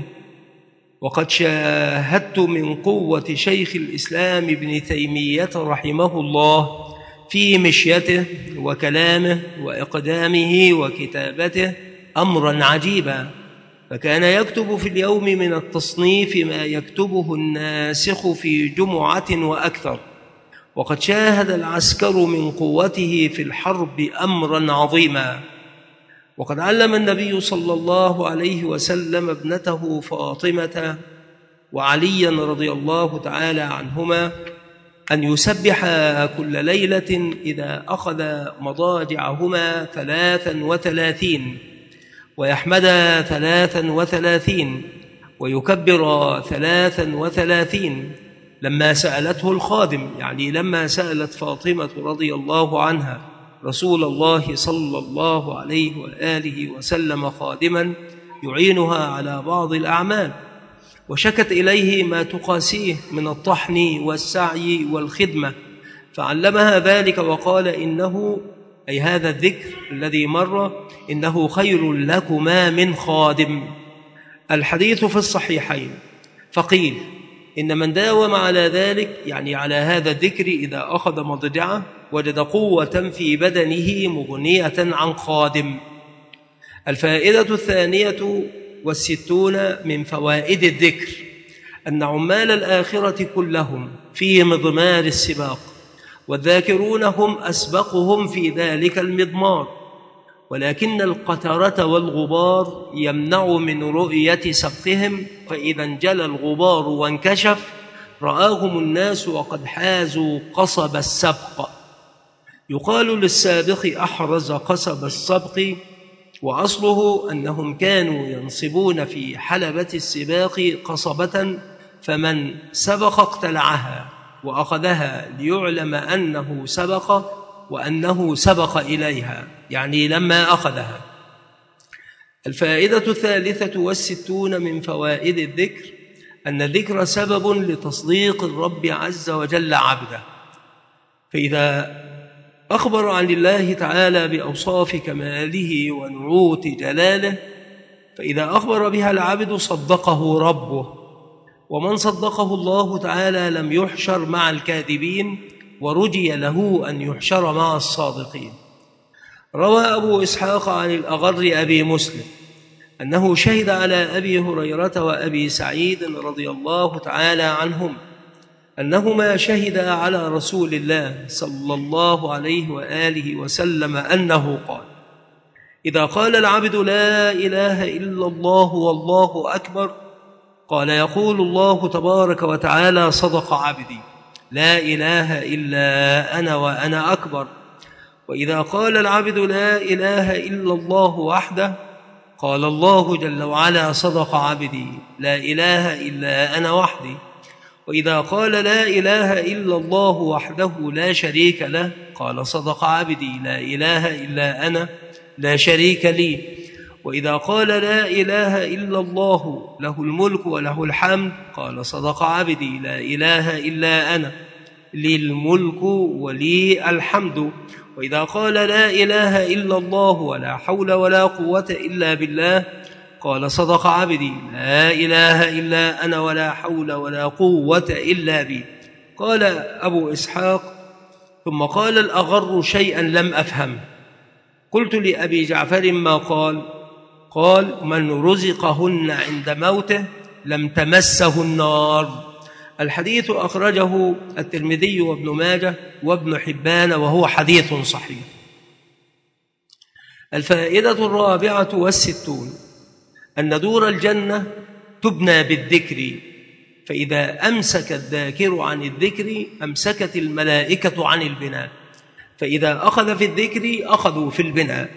وقد شاهدت من قوة شيخ الإسلام ابن تيمية رحمه الله في مشيته وكلامه وإقدامه وكتابته أمرا عجيبا، فكان يكتب في اليوم من التصنيف ما يكتبه الناسخ في جمعة وأكثر. وقد شاهد العسكر من قوته في الحرب أمرا عظيما. وقد علم النبي صلى الله عليه وسلم ابنته فاطمة وعليا رضي الله تعالى عنهما أن يسبحا كل ليلة إذا أخذ مضاجعهما ثلاثا وثلاثين، ويحمدا ثلاثا وثلاثين، ويكبر ثلاثا وثلاثين. لما سألته الخادم، يعني لما سألت فاطمة رضي الله عنها رسول الله صلى الله عليه وآله وسلم خادما يعينها على بعض الأعمال، وشكت إليه ما تقاسيه من الطحن والسعي والخدمة، فعلمها ذلك وقال: إنه أي هذا الذكر الذي مر إنه خير لكما من خادم. الحديث في الصحيحين. فقيل إن من داوم على ذلك، يعني على هذا الذكر، إذا أخذ مضجعه وجد قوة في بدنه مغنية عن خادم. الفائدة الثانية والستون من فوائد الذكر أن عمال الآخرة كلهم في مضمار السباق، والذاكرون هم أسبقهم في ذلك المضمار، ولكن القترة والغبار يمنع من رؤية سبقهم، فإذا انجلى الغبار وانكشف رآهم الناس وقد حازوا قصب السبق. يقال للسابق أحرز قصب السبق، وأصله أنهم كانوا ينصبون في حلبة السباق قصبة، فمن سبق اقتلعها وأخذها ليعلم أنه سبق وأنه سبق إليها، يعني لما أخذها. الفائدة الثالثة والستون من فوائد الذكر أن الذكر سبب لتصديق الرب عز وجل عبده، فإذا أخبر عن الله تعالى بأوصاف كماله ونعوت جلاله، فإذا أخبر بها العبد صدقه ربه، ومن صدقه الله تعالى لم يحشر مع الكاذبين، ورجي له أن يحشر مع الصادقين. روى أبو إسحاق عن الأغر أبي مسلم أنه شهد على أبي هريرة وأبي سعيد رضي الله تعالى عنهم أنهما شهدا على رسول الله صلى الله عليه وآله وسلم أنه قال: إذا قال العبد لا إله إلا الله والله أكبر، قال يقول الله تبارك وتعالى: صدق عبدي، لا إله إلا أنا وأنا أكبر. وإذا قال العبد لا إله إلا الله وحده، قال الله جل وعلا: صدق عبدي، لا إله إلا أنا وحدي. وإذا قال لا إله إلا الله وحده لا شريك له، قال: صدق عبدي، لا إله إلا أنا لا شريك لي. وإذا قال لا إله إلا الله له الملك وله الحمد، قال: صدق عبدي، لا إله إلا أنا لي الملك ولي الحمد. وإذا قال لا إله إلا الله ولا حول ولا قوة إلا بالله قال صدق عبدي لا إله إلا أنا ولا حول ولا قوة إلا بي. قال أبو إسحاق ثم قال الأغر شيئا لم أفهم. قلت لأبي جعفر ما قال؟ قال من رزقهن عند موته لم تمسه النار. الحديث أخرجه الترمذي وابن ماجه وابن حبان وهو حديث صحيح. الفائدة الرابعة والستون أن دور الجنة تبنى بالذكر، فإذا أمسك الذاكر عن الذكر أمسكت الملائكة عن البناء، فإذا أخذ في الذكر أخذوا في البناء.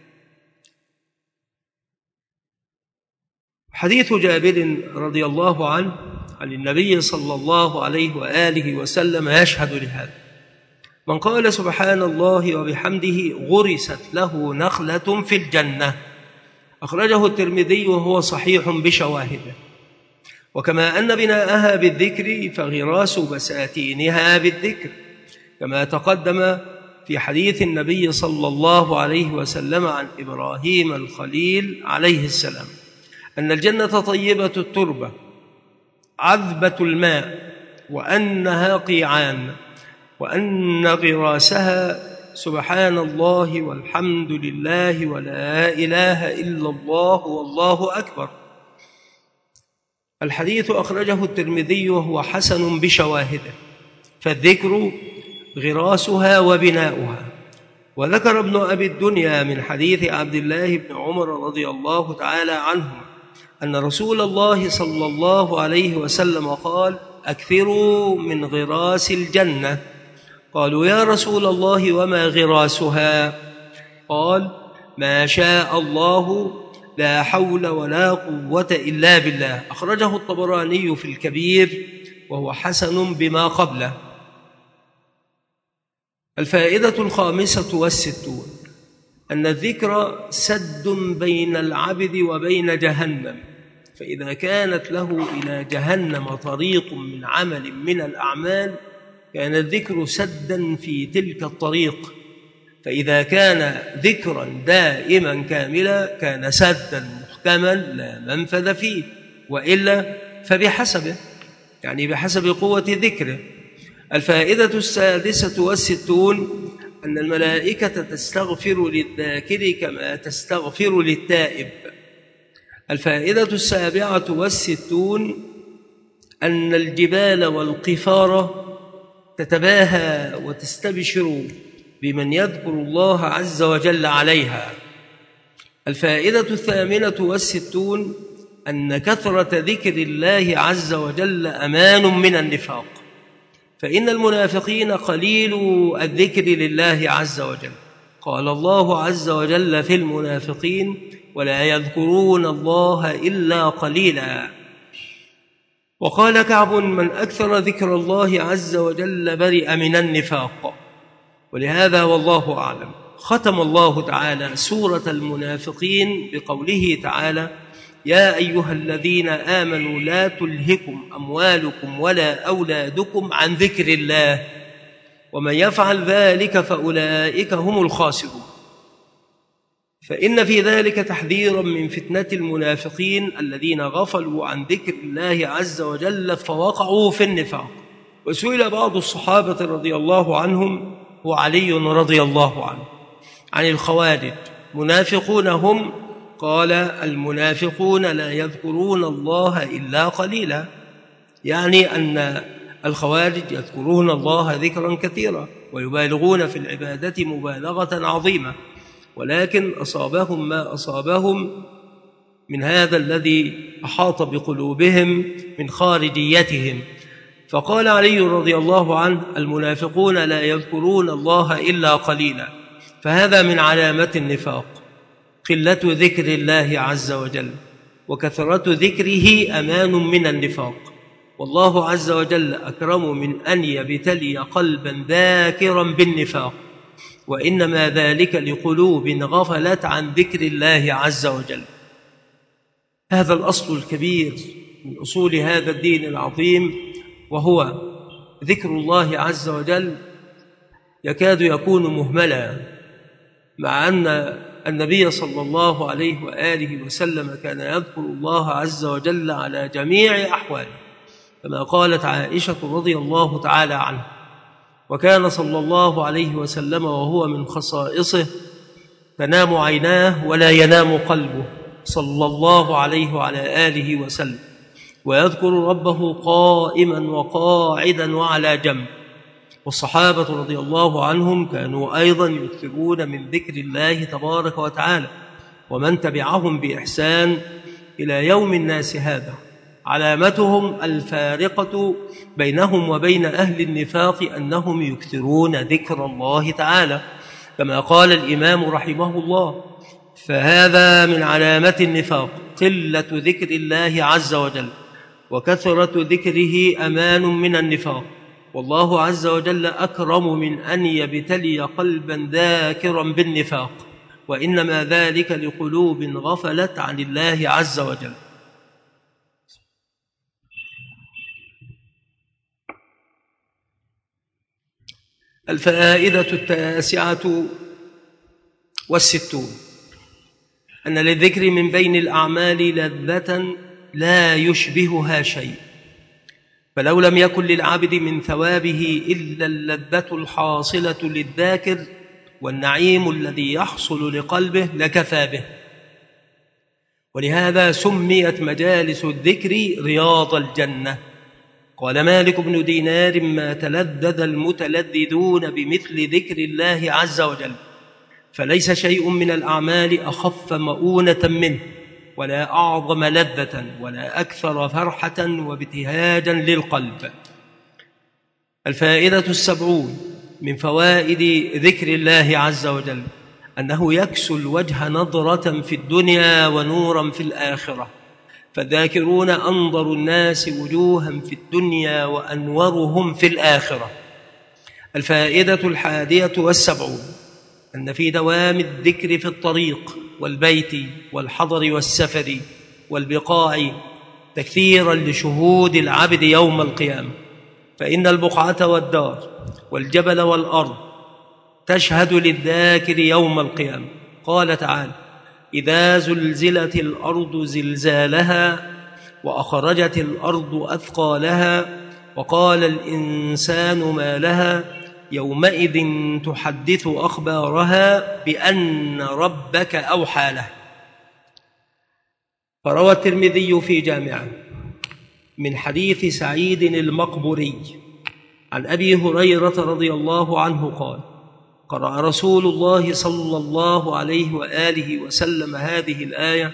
حديث جابر رضي الله عنه عن النبي صلى الله عليه وآله وسلم يشهد لهذا: من قال سبحان الله وبحمده غرست له نخلة في الجنة. أخرجه الترمذي وهو صحيح بشواهده. وكما أن بناءها بالذكر فغراس بساتينها بالذكر، كما تقدم في حديث النبي صلى الله عليه وسلم عن إبراهيم الخليل عليه السلام أن الجنة طيبة التربة عذبة الماء وأنها قيعان، وأن غراسها سبحان الله والحمد لله ولا إله إلا الله والله أكبر. الحديث أخرجه الترمذي وهو حسن بشواهده. فالذكر غراسها وبناؤها. وذكر ابن أبي الدنيا من حديث عبد الله بن عمر رضي الله تعالى عنهما أن رسول الله صلى الله عليه وسلم قال: أكثروا من غراس الجنة. قالوا: يا رسول الله وما غراسها؟ قال: ما شاء الله لا حول ولا قوة إلا بالله. أخرجه الطبراني في الكبير وهو حسن بما قبله. الفائدة الخامسة والستون أن الذكر سد بين العبد وبين جهنم، فإذا كانت له إلى جهنم طريق من عمل من الأعمال كان الذكر سدا في تلك الطريق، فإذا كان ذكرا دائما كاملا كان سدا محكما لا منفذ فيه، وإلا فبحسبه، يعني بحسب قوة ذكره. الفائدة السادسة والستون أن الملائكة تستغفر للذاكر كما تستغفر للتائب. الفائدة السابعة والستون أن الجبال والقفار تتباهى وتستبشر بمن يذكر الله عز وجل عليها. الفائدة الثامنة والستون أن كثرة ذكر الله عز وجل أمان من النفاق، فإن المنافقين قليل الذكر لله عز وجل. قال الله عز وجل في المنافقين: ولا يذكرون الله إلا قليلا. وقال كعب: من أكثر ذكر الله عز وجل برئ من النفاق. ولهذا والله أعلم ختم الله تعالى سورة المنافقين بقوله تعالى: يا أيها الذين آمنوا لا تلهكم أموالكم ولا أولادكم عن ذكر الله ومن يفعل ذلك فأولئك هم الخاسرون. فإن في ذلك تحذيرا من فتنة المنافقين الذين غفلوا عن ذكر الله عز وجل فوقعوا في النفاق. وسئل بعض الصحابة رضي الله عنهم وعلي رضي الله عنه عن الخوارج: منافقون هم؟ قال: المنافقون لا يذكرون الله إلا قليلا، يعني أن الخوارج يذكرون الله ذكرا كثيرا ويبالغون في العبادة مبالغة عظيمة، ولكن أصابهم ما أصابهم من هذا الذي أحاط بقلوبهم من خارجيتهم. فقال علي رضي الله عنه: المنافقون لا يذكرون الله إلا قليلا، فهذا من علامة النفاق، قلة ذكر الله عز وجل، وكثرة ذكره أمان من النفاق. والله عز وجل أكرم من أن يبتلي قلبا ذاكرا بالنفاق، وإنما ذلك لقلوب غفلت عن ذكر الله عز وجل. هذا الأصل الكبير من أصول هذا الدين العظيم، وهو ذكر الله عز وجل، يكاد يكون مهملا، مع أن النبي صلى الله عليه وآله وسلم كان يذكر الله عز وجل على جميع أحواله، كما قالت عائشة رضي الله تعالى عنها: وكان صلى الله عليه وسلم وهو من خصائصه تنام عيناه ولا ينام قلبه صلى الله عليه وعلى آله وسلم، ويذكر ربه قائما وقاعدا وعلى جنب. والصحابة رضي الله عنهم كانوا أيضا يكثرون من ذكر الله تبارك وتعالى، ومن تبعهم بإحسان إلى يوم الناس هذا. علامتهم الفارقة بينهم وبين أهل النفاق أنهم يكثرون ذكر الله تعالى، كما قال الإمام رحمه الله: فهذا من علامة النفاق قلة ذكر الله عز وجل، وكثرة ذكره أمان من النفاق. والله عز وجل أكرم من أن يبتلي قلبا ذاكرا بالنفاق، وإنما ذلك لقلوب غفلت عن الله عز وجل. الفائدة التاسعة والستون: أن للذكر من بين الأعمال لذة لا يشبهها شيء، فلو لم يكن للعبد من ثوابه إلا اللذة الحاصلة للذاكر والنعيم الذي يحصل لقلبه لكفى به. ولهذا سميت مجالس الذكر رياض الجنة. قال مالك بن دينار: ما تلذذ المتلذذون بمثل ذكر الله عز وجل، فليس شيء من الأعمال أخف مؤونة منه، ولا أعظم لذة، ولا أكثر فرحة وابتهاجا للقلب. الفائدة السبعون من فوائد ذكر الله عز وجل أنه يكسو الوجه نضرة في الدنيا ونورا في الآخرة، فالذاكرون أنظر الناس وجوها في الدنيا وأنورهم في الآخرة. الفائدة الحادية والسبعون أن في دوام الذكر في الطريق والبيت والحضر والسفر والبقاع تكثيرا لشهود العبد يوم القيامة، فإن البقعة والدار والجبل والأرض تشهد للذاكر يوم القيامة. قال تعالى: إذا زلزلت الأرض زلزالها وأخرجت الأرض أثقالها وقال الإنسان ما لها يومئذ تحدث أخبارها بأن ربك أوحى له. فروى الترمذي في جامعه من حديث سعيد المقبوري عن أبي هريرة رضي الله عنه قال: قرأ رسول الله صلى الله عليه وآله وسلم هذه الآية: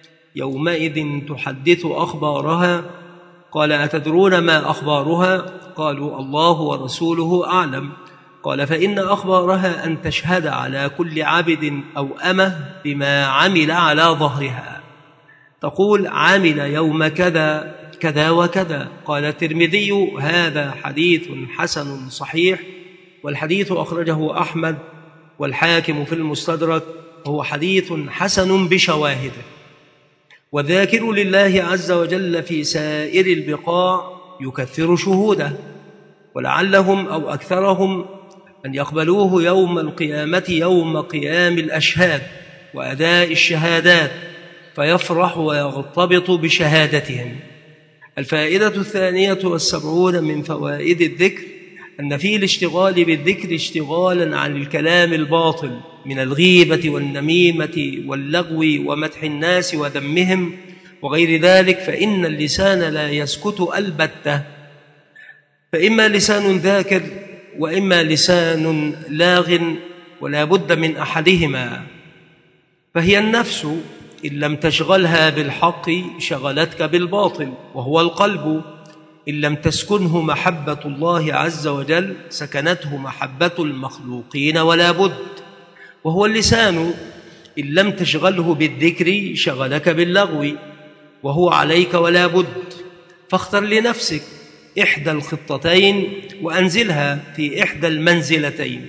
يومئذ تحدث أخبارها. قال: أتدرون ما أخبارها؟ قالوا: الله ورسوله أعلم. قال: فإن أخبارها أن تشهد على كل عبد أو أمة بما عمل على ظهرها، تقول: عمل يوم كذا كذا وكذا. قال الترمذي: هذا حديث حسن صحيح، والحديث أخرجه أحمد والحاكم في المستدرك، وهو حديث حسن بشواهده. والذاكر لله عز وجل في سائر البقاع يكثر شهوده، ولعلهم أو أكثرهم أن يقبلوه يوم القيامة يوم قيام الأشهاد وأداء الشهادات، فيفرح ويغتبط بشهادتهم. الفائدة الثانية والسبعون من فوائد الذكر أن فيه الاشتغال بالذكر اشتغالا عن الكلام الباطل من الغيبة والنميمة واللغو ومدح الناس وذمهم وغير ذلك، فإن اللسان لا يسكت البتة، فإما لسان ذاكر وإما لسان لاغ، ولا بد من أحدهما. فهي النفس إن لم تشغلها بالحق شغلتك بالباطل، وهو القلب إن لم تسكنه محبة الله عز وجل سكنته محبة المخلوقين ولا بد، وهو اللسان إن لم تشغله بالذكر شغلك باللغو، وهو عليك ولا بد. فاختر لنفسك إحدى الخطتين وأنزلها في إحدى المنزلتين.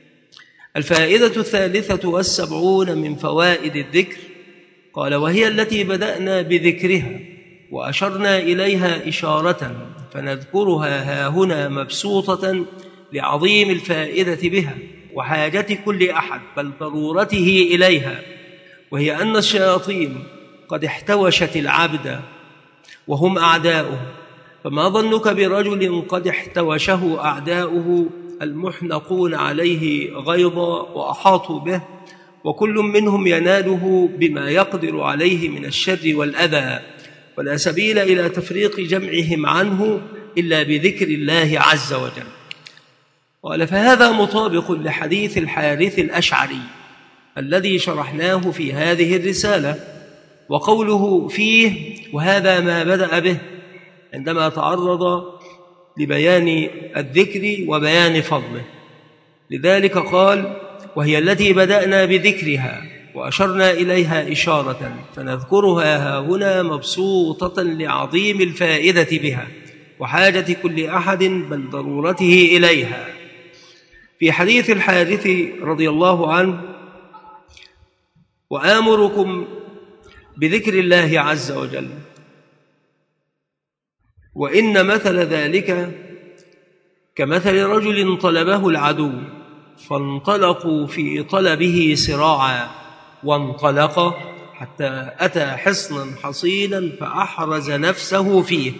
الفائدة الثالثة والسبعون من فوائد الذكر قال: وهي التي بدأنا بذكرها وأشرنا إليها إشارة، فنذكرها هاهنا مبسوطة لعظيم الفائدة بها وحاجة كل أحد بل ضرورته إليها، وهي أن الشياطين قد احتوشت العبد وهم أعداؤه. فما ظنك برجل قد احتوشه أعداؤه المحنقون عليه غيظا وأحاطوا به، وكل منهم يناله بما يقدر عليه من الشر والأذى، ولا سبيل إلى تفريق جمعهم عنه إلا بذكر الله عز وجل. قال: فهذا مطابق لحديث الحارث الأشعري الذي شرحناه في هذه الرسالة، وقوله فيه: وهذا ما بدأ به، عندما تعرض لبيان الذكر وبيان فضله. لذلك قال: وهي التي بدأنا بذكرها وأشرنا إليها إشارة، فنذكرها هنا مبسوطة لعظيم الفائدة بها وحاجة كل أحد بل ضرورته إليها. في حديث الحارث رضي الله عنه: وآمركم بذكر الله عز وجل، وإن مثل ذلك كمثل رجل طلبه العدو فانطلقوا في طلبه سراعا، وانطلق حتى أتى حصنا حصينا فأحرز نفسه فيه.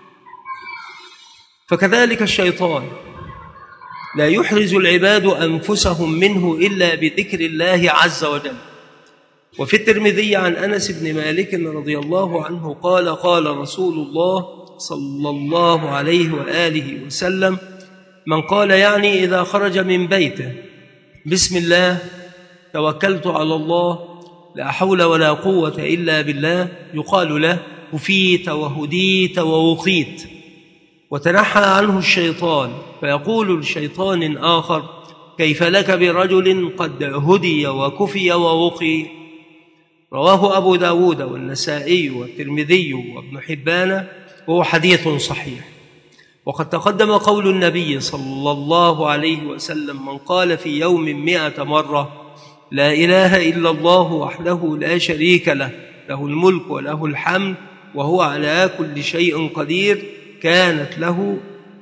فكذلك الشيطان لا يحرز العباد أنفسهم منه إلا بذكر الله عز وجل. وفي الترمذي عن أنس بن مالك رضي الله عنه قال: قال رسول الله صلى الله عليه وآله وسلم: من قال يعني إذا خرج من بيته بسم الله توكلت على الله لا حول ولا قوة إلا بالله، يقال له: كفيت وهديت ووقيت. وتنحى عنه الشيطان، فيقول الشيطان آخر: كيف لك برجل قد هدي وكفي ووقي؟ رواه أبو داود والنسائي والترمذي وابن حبان، وهو حديث صحيح. وقد تقدم قول النبي صلى الله عليه وسلم: من قال في يوم مئة مرة لا إله إلا الله وحده لا شريك له، له الملك وله الحمد وهو على كل شيء قدير، كانت له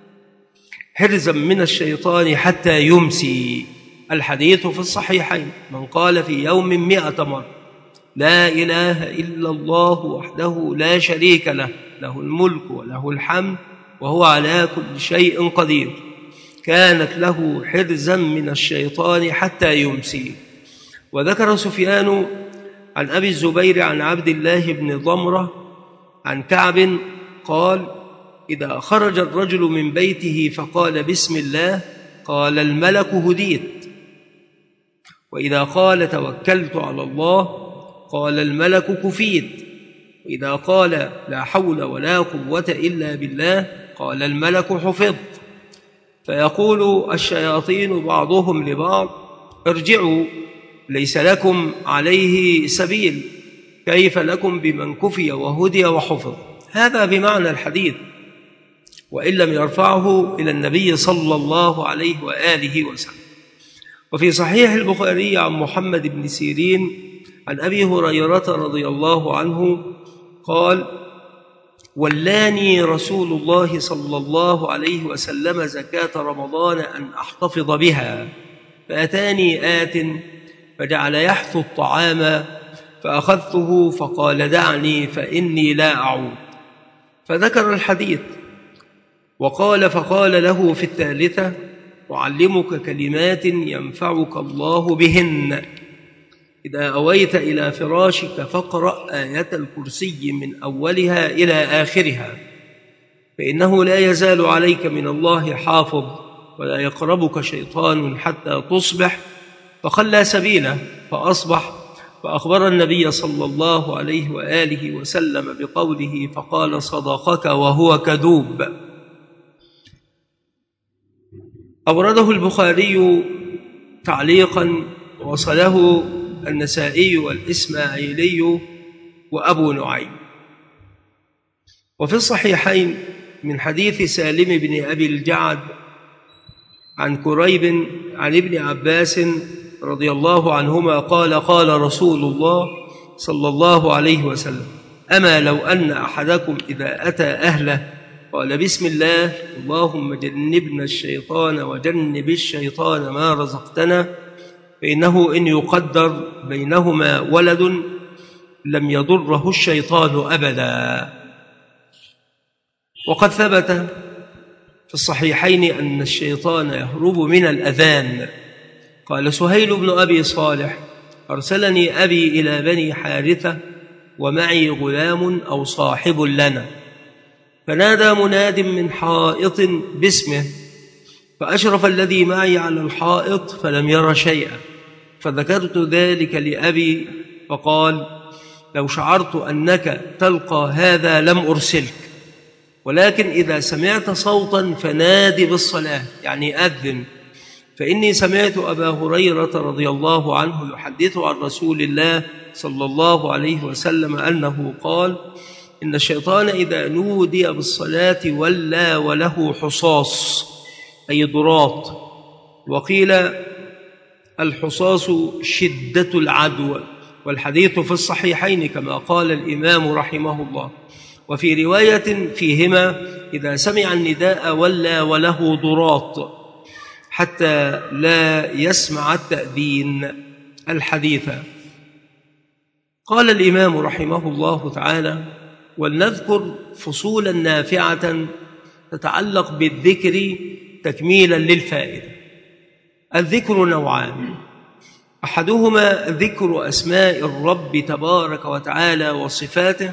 حرزا من الشيطان حتى يمسي. الحديث في الصحيحين: من قال في يوم مئة مرة لا إله إلا الله وحده لا شريك له، له الملك وله الحمد وهو على كل شيء قدير، كانت له حرزا من الشيطان حتى يمسي. وذكر سفيان عن أبي الزبير عن عبد الله بن ضمرة عن كعب قال: إذا خرج الرجل من بيته فقال بسم الله قال الملك هديت، وإذا قال توكلت على الله قال الملك كفيت، وإذا قال لا حول ولا قوة إلا بالله قال الملك حفظت. فيقول الشياطين بعضهم لبعض: ارجعوا ليس لكم عليه سبيل، كيف لكم بمن كفي وهدي وحفظ؟ هذا بمعنى الحديث، وإن لم يرفعه إلى النبي صلى الله عليه وآله وسلم. وفي صحيح البخاري عن محمد بن سيرين عن أبي هريرة رضي الله عنه قال: ولاني رسول الله صلى الله عليه وسلم زكاة رمضان أن أحتفظ بها، فأتاني آت فجعل يحث الطعام فأخذته فقال: دعني فإني لا أعود. فذكر الحديث وقال: فقال له في الثالثة: أعلمك كلمات ينفعك الله بهن، إذا أويت إلى فراشك فاقرأ آية الكرسي من أولها إلى آخرها، فإنه لا يزال عليك من الله حافظ، ولا يقربك شيطان حتى تصبح. فخلى سبيله فأصبح، فأخبر النبي صلى الله عليه وآله وسلم بقوله فقال: صدقك وهو كذوب. أورده البخاري تعليقا، وصله النسائي والإسماعيلي وأبو نعيم. وفي الصحيحين من حديث سالم بن أبي الجعد عن كريب عن ابن عباس رضي الله عنهما قال: قال رسول الله صلى الله عليه وسلم: أما لو أن أحدكم إذا أتى أهله قال بسم الله اللهم جنبنا الشيطان وجنب الشيطان ما رزقتنا، فإنه إن يقدر بينهما ولد لم يضره الشيطان أبدا. وقد ثبت في الصحيحين أن الشيطان يهرب من الأذان. قال سهيل بن أبي صالح أرسلني أبي إلى بني حارثة ومعي غلام أو صاحب لنا، فنادى مناد من حائط باسمه، فأشرف الذي معي على الحائط فلم ير شيئا، فذكرت ذلك لأبي فقال لو شعرت أنك تلقى هذا لم أرسلك، ولكن إذا سمعت صوتا فنادي بالصلاة، يعني أذن، فإني سمعت أبا هريرة رضي الله عنه يحدث عن رسول الله صلى الله عليه وسلم أنه قال إن الشيطان إذا نودي بالصلاة ولى وله حصاص أي ضراط. وقيل الحصاص شدة العدوى، والحديث في الصحيحين كما قال الإمام رحمه الله. وفي رواية فيهما إذا سمع النداء ولى وله ضراط حتى لا يسمع التأذين الحديث. قال الإمام رحمه الله تعالى ولنذكر فصولا نافعة تتعلق بالذكر تكميلا للفائدة. الذكر نوعان، أحدهما ذكر أسماء الرب تبارك وتعالى وصفاته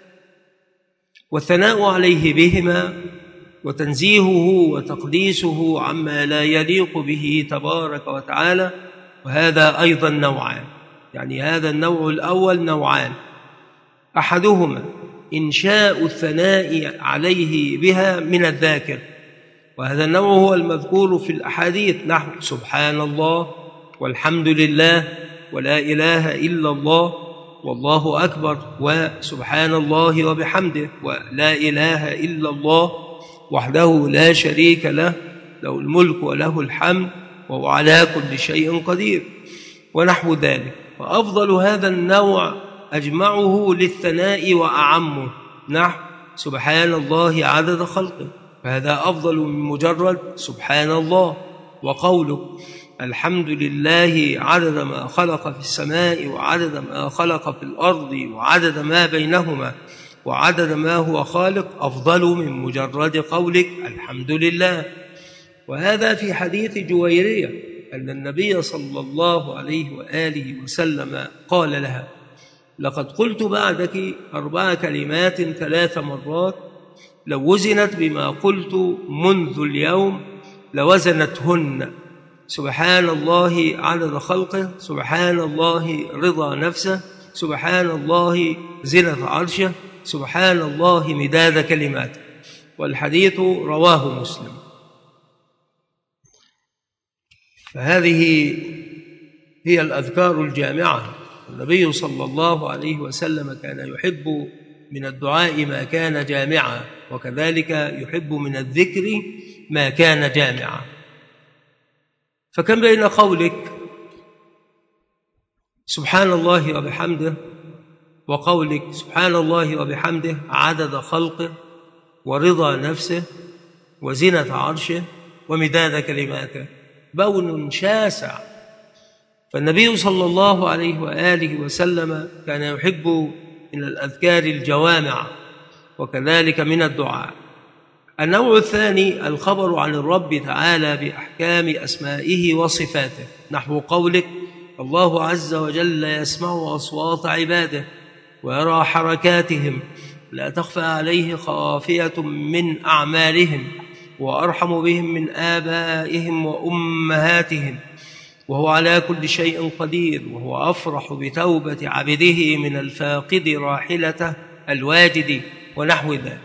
والثناء عليه بهما وتنزيهه وتقديسه عما لا يليق به تبارك وتعالى، وهذا أيضا نوعان، يعني هذا النوع الأول نوعان، أحدهما إنشاء الثناء عليه بها من الذاكر، وهذا النوع هو المذكور في الأحاديث نحو سبحان الله والحمد لله ولا إله إلا الله والله أكبر وسبحان الله وبحمده ولا إله إلا الله وحده لا شريك له له الملك وله الحمد وهو على كل شيء قدير ونحو ذلك. وأفضل هذا النوع أجمعه للثناء وأعمه نحو سبحان الله عدد خلقه، فهذا أفضل من مجرد سبحان الله. وقوله الحمد لله عدد ما خلق في السماء وعدد ما خلق في الأرض وعدد ما بينهما وعدد ما هو خالق أفضل من مجرد قولك الحمد لله. وهذا في حديث جويرية أن النبي صلى الله عليه وآله وسلم قال لها لقد قلت بعدك أربع كلمات ثلاث مرات لو وزنت بما قلت منذ اليوم لوزنتهن سبحان الله عدد خلقه، سبحان الله رضا نفسه، سبحان الله زنة عرشه، سبحان الله مداد كلماته. والحديث رواه مسلم. فهذه هي الأذكار الجامعة. النبي صلى الله عليه وسلم كان يحب من الدعاء ما كان جامعا، وكذلك يحب من الذكر ما كان جامعا. فكم بين قولك سبحان الله وبحمده وقولك سبحان الله وبحمده عدد خلقه ورضا نفسه وزنة عرشه ومداد كلماته، بون شاسع. فالنبي صلى الله عليه وآله وسلم كان يحب من الأذكار الجوامع وكذلك من الدعاء. النوع الثاني الخبر عن الرب تعالى بأحكام أسمائه وصفاته نحو قولك الله عز وجل يسمع أصوات عباده ويرى حركاتهم لا تخفى عليه خافية من أعمالهم وأرحم بهم من آبائهم وأمهاتهم وهو على كل شيء قدير وهو أفرح بتوبة عبده من الفاقد راحلته الواجد ونحو ذلك.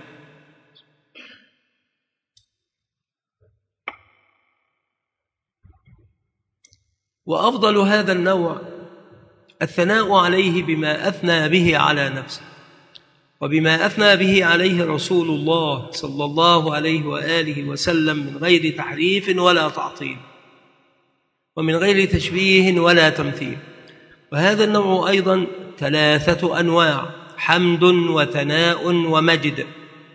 وأفضل هذا النوع الثناء عليه بما أثنى به على نفسه وبما أثنى به عليه رسول الله صلى الله عليه وآله وسلم من غير تحريف ولا تعطيل ومن غير تشبيه ولا تمثيل. وهذا النوع أيضا ثلاثة أنواع: حمد وثناء ومجد.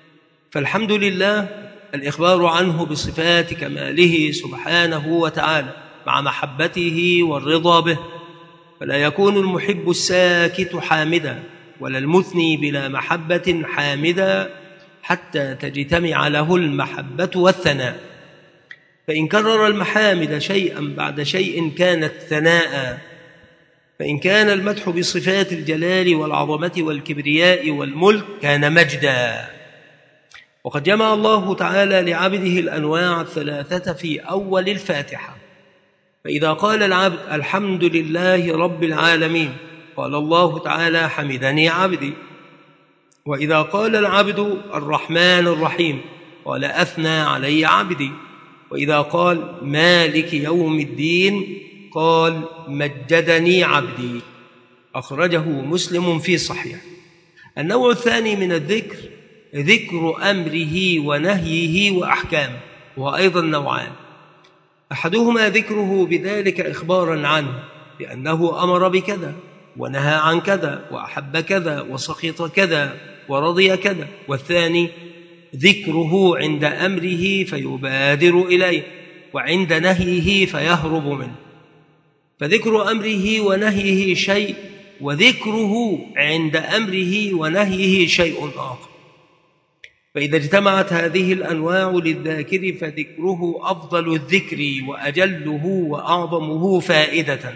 فالحمد لله الإخبار عنه بصفات كماله سبحانه وتعالى مع محبته والرضا به، فلا يكون المحب الساكت حامدا ولا المثني بلا محبة حامدا حتى تجتمع له المحبة والثناء. فإن كرر المحامد شيئا بعد شيء كانت ثناء، فإن كان المدح بصفات الجلال والعظمة والكبرياء والملك كان مجدا. وقد جمع الله تعالى لعبده الأنواع الثلاثة في أول الفاتحة، فإذا قال العبد الحمد لله رب العالمين قال الله تعالى حمدني عبدي. وإذا قال العبد الرحمن الرحيم قال أثنى علي عبدي. وإذا قال مالك يوم الدين قال مجدني عبدي. أخرجه مسلم في صحيح. النوع الثاني من الذكر ذكر أمره ونهيه وأحكامه، وأيضا نوعان: أحدهما ذكره بذلك إخبارا عنه بأنه أمر بكذا ونهى عن كذا وأحب كذا وسخط كذا ورضي كذا، والثاني ذكره عند أمره فيبادر إليه وعند نهيه فيهرب منه. فذكر أمره ونهيه شيء، وذكره عند أمره ونهيه شيء آخر. فإذا اجتمعت هذه الأنواع للذاكر فذكره أفضل الذكر وأجله وأعظمه فائدة.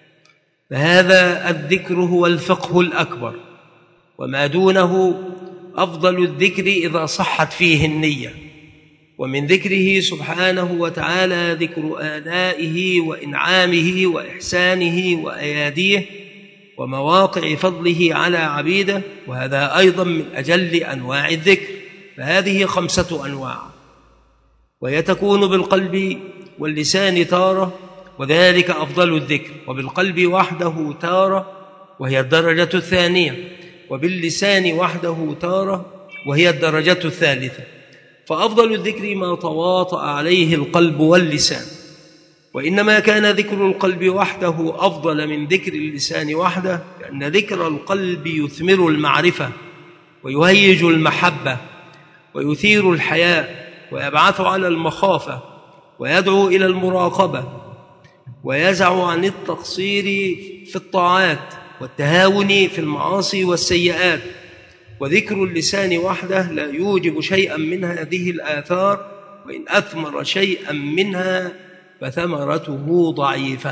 فهذا الذكر هو الفقه الأكبر، وما دونه أفضل الذكر إذا صحت فيه النية. ومن ذكره سبحانه وتعالى ذكر آلائه وإنعامه وإحسانه وأياديه ومواقع فضله على عبيده، وهذا أيضا من أجل أنواع الذكر. فهذه خمسة أنواع، وهي تكون بالقلب واللسان تارة، وذلك أفضل الذكر، وبالقلب وحده تارة وهي الدرجة الثانية، وباللسان وحده تارة وهي الدرجة الثالثة. فأفضل الذكر ما تواطأ عليه القلب واللسان، وإنما كان ذكر القلب وحده أفضل من ذكر اللسان وحده، لأن ذكر القلب يثمر المعرفة ويهيج المحبة ويثير الحياء ويبعث على المخافة ويدعو إلى المراقبة ويزع عن التقصير في الطاعات والتهاون في المعاصي والسيئات. وذكر اللسان وحده لا يوجب شيئا من هذه الآثار، وإن أثمر شيئا منها فثمرته ضعيفة.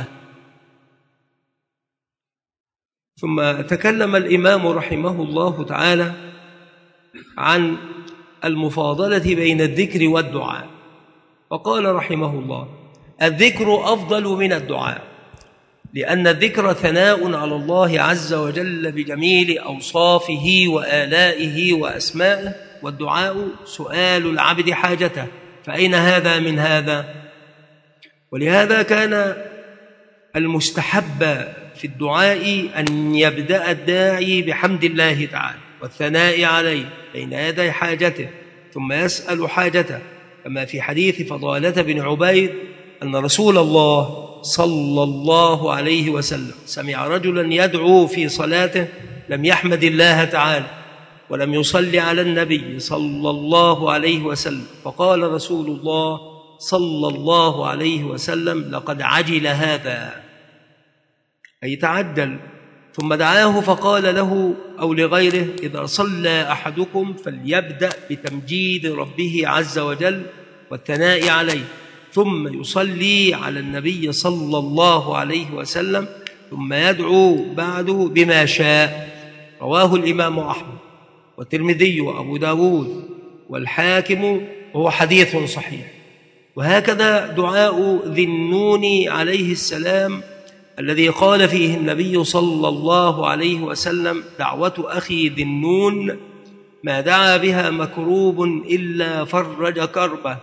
ثم تكلم الإمام رحمه الله تعالى عن المفاضلة بين الذكر والدعاء، فقال رحمه الله: الذكر أفضل من الدعاء، لأن الذكر ثناء على الله عز وجل بجميل أوصافه وآلائه وأسمائه، والدعاء سؤال العبد حاجته، فأين هذا من هذا؟ ولهذا كان المستحب في الدعاء أن يبدأ الداعي بحمد الله تعالى والثناء عليه بين يدي حاجته، ثم يسأل حاجته، كما في حديث فضالة بن عبيد أن رسول الله صلى الله عليه وسلم سمع رجلا يدعو في صلاته لم يحمد الله تعالى ولم يصلي على النبي صلى الله عليه وسلم، فقال رسول الله صلى الله عليه وسلم: لقد عجل هذا، أي تعجل. ثم دعاه فقال له أو لغيره: إذا صلى أحدكم فليبدأ بتمجيد ربه عز وجل والثناء عليه، ثم يصلي على النبي صلى الله عليه وسلم، ثم يدعو بعده بما شاء. رواه الإمام أحمد والترمذي وأبو داود والحاكم، وهو حديث صحيح. وهكذا دعاء ذي النون عليه السلام الذي قال فيه النبي صلى الله عليه وسلم: دعوة أخي ذي النون ما دعا بها مكروب إلا فرج كربه،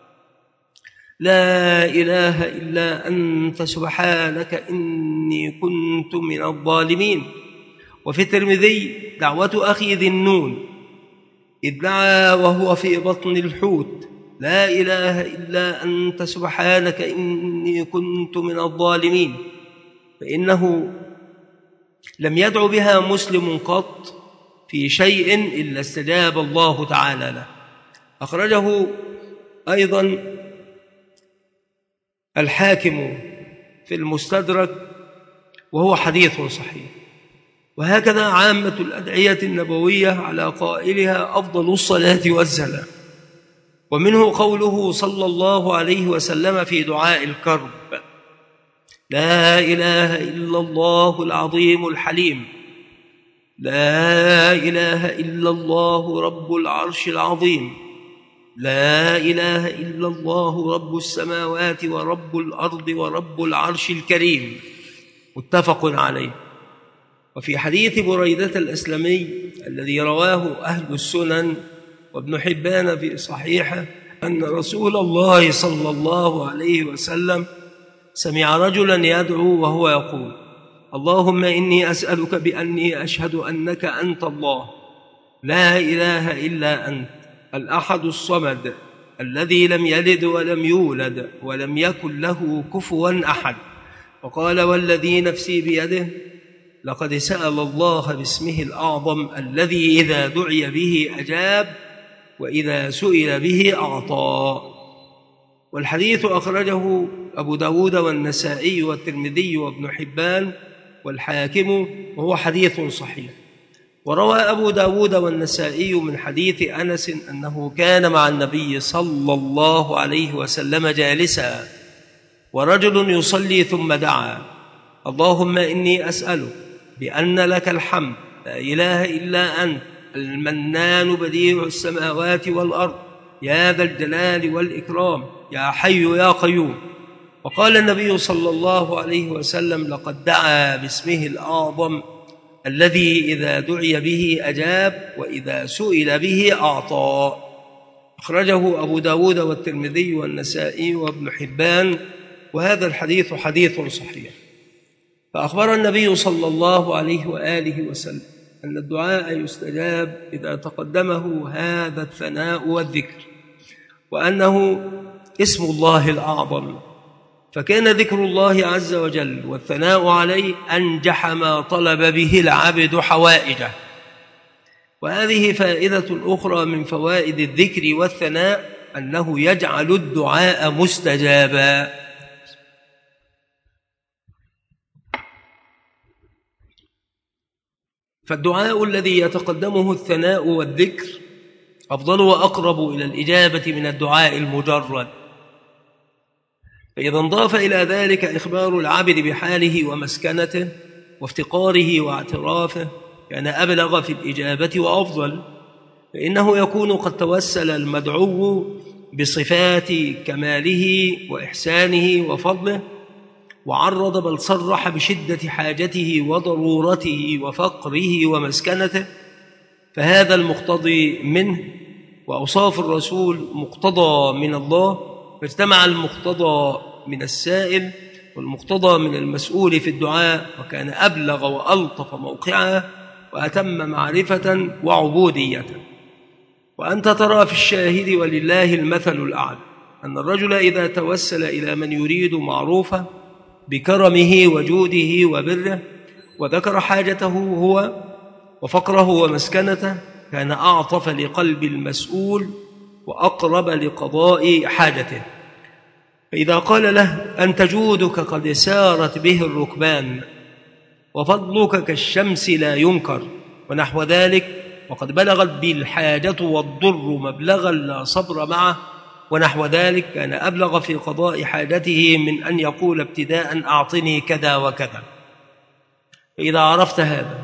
لا إله إلا أنت سبحانك إني كنت من الظالمين. وفي الترمذي: دعوة أخي ذي النون إذ دعا وهو في بطن الحوت، لا إله إلا أنت سبحانك إني كنت من الظالمين، فإنه لم يدع بها مسلم قط في شيء إلا استجاب الله تعالى له. أخرجه أيضا الحاكم في المستدرك وهو حديث صحيح. وهكذا عامة الأدعية النبوية على قائلها أفضل الصلاة والسلام. ومنه قوله صلى الله عليه وسلم في دعاء الكرب: لا إله إلا الله العظيم الحليم، لا إله إلا الله رب العرش العظيم، لا إله إلا الله رب السماوات ورب الأرض ورب العرش الكريم. متفق عليه. وفي حديث بريدة الأسلمي الذي رواه أهل السنن وابن حبان في صحيحه أن رسول الله صلى الله عليه وسلم سمع رجلا يدعو وهو يقول: اللهم إني أسألك بأني أشهد أنك أنت الله لا إله إلا أنت الأحد الصمد الذي لم يلد ولم يولد ولم يكن له كفوا أحد. وقال: والذي نفسي بيده لقد سأل الله باسمه الأعظم الذي إذا دعي به أجاب وإذا سئل به أعطى. والحديث أخرجه أبو داود والنسائي والترمذي وابن حبان والحاكم وهو حديث صحيح. وروى أبو داود والنسائي من حديث أنس أنه كان مع النبي صلى الله عليه وسلم جالسا ورجل يصلي ثم دعا: اللهم إني أسألك بأن لك الحمد لا إله إلا أنت المنان بديع السماوات والأرض يا ذا الجلال والإكرام يا حي يا قيوم. وقال النبي صلى الله عليه وسلم: لقد دعا باسمه الأعظم الذي إذا دعي به أجاب وإذا سئل به أعطى. أخرجه أبو داود والترمذي والنسائي وابن حبان، وهذا الحديث حديث صحيح. فأخبر النبي صلى الله عليه وآله وسلم أن الدعاء يستجاب إذا تقدمه هذا الثناء والذكر، وأنه اسم الله الأعظم، فكان ذكر الله عز وجل والثناء عليه أنجح ما طلب به العبد حوائجه. وهذه فائدة أخرى من فوائد الذكر والثناء، أنه يجعل الدعاء مستجابا. فالدعاء الذي يتقدمه الثناء والذكر أفضل وأقرب إلى الإجابة من الدعاء المجرد. فإذا انضاف إلى ذلك إخبار العبد بحاله ومسكنته وافتقاره واعترافه كان أبلغ في الإجابة وأفضل، فإنه يكون قد توسل المدعو بصفات كماله وإحسانه وفضله، وعرض بل صرح بشدة حاجته وضرورته وفقره ومسكنته، فهذا المقتضي منه، وأوصاف الرسول مقتضى من الله، فاجتمع المقتضى من السائل والمقتضى من المسؤول في الدعاء، وكان أبلغ وألطف موقعا وأتم معرفة وعبودية. وأنت ترى في الشاهد ولله المثل الأعلى أن الرجل إذا توسل إلى من يريد معروفه بكرمه وجوده وبره وذكر حاجته هو وفقره ومسكنته كان أعطف لقلب المسؤول وأقرب لقضاء حاجته. فإذا قال له: أنت جودك قد سارت به الركبان وفضلك كالشمس لا ينكر ونحو ذلك، وقد بلغت بي الحاجة والضر مبلغا لا صبر معه ونحو ذلك، كان أبلغ في قضاء حاجته من أن يقول ابتداء: أعطني كذا وكذا. فإذا عرفت هذا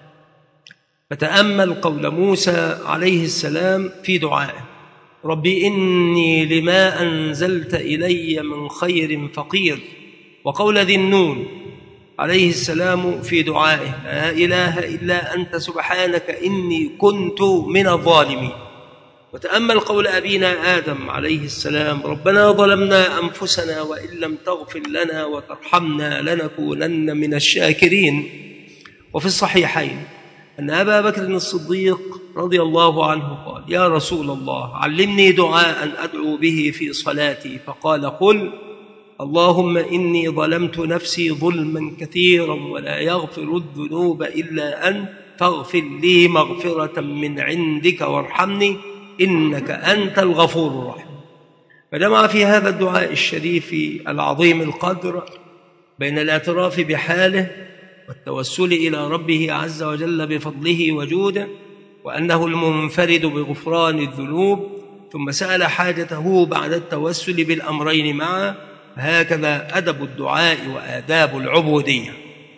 فتأمل قول موسى عليه السلام في دعائه: ربي إني لما أنزلت إلي من خير فقير، وقول ذي النون عليه السلام في دعائه: لا إله إلا أنت سبحانك إني كنت من الظالمين. وتأمل قول أبينا آدم عليه السلام: ربنا ظلمنا أنفسنا وإن لم تغفر لنا وترحمنا لنكونن من الشاكرين. وفي الصحيحين أن أبا بكر الصديق رضي الله عنه قال: يا رسول الله علمني دعاء أدعو به في صلاتي، فقال: قل اللهم إني ظلمت نفسي ظلما كثيرا ولا يغفر الذنوب إلا أنت فاغفر لي مغفرة من عندك وارحمني إنك أنت الغفور الرحيم. فجمع في هذا الدعاء الشريف العظيم القدر بين الاعتراف بحاله والتوسل إلى ربه عز وجل بفضله وجوده وأنه المنفرد بغفران الذنوب، ثم سأل حاجته بعد التوسل بالأمرين معا. هكذا أدب الدعاء وآداب العبودية.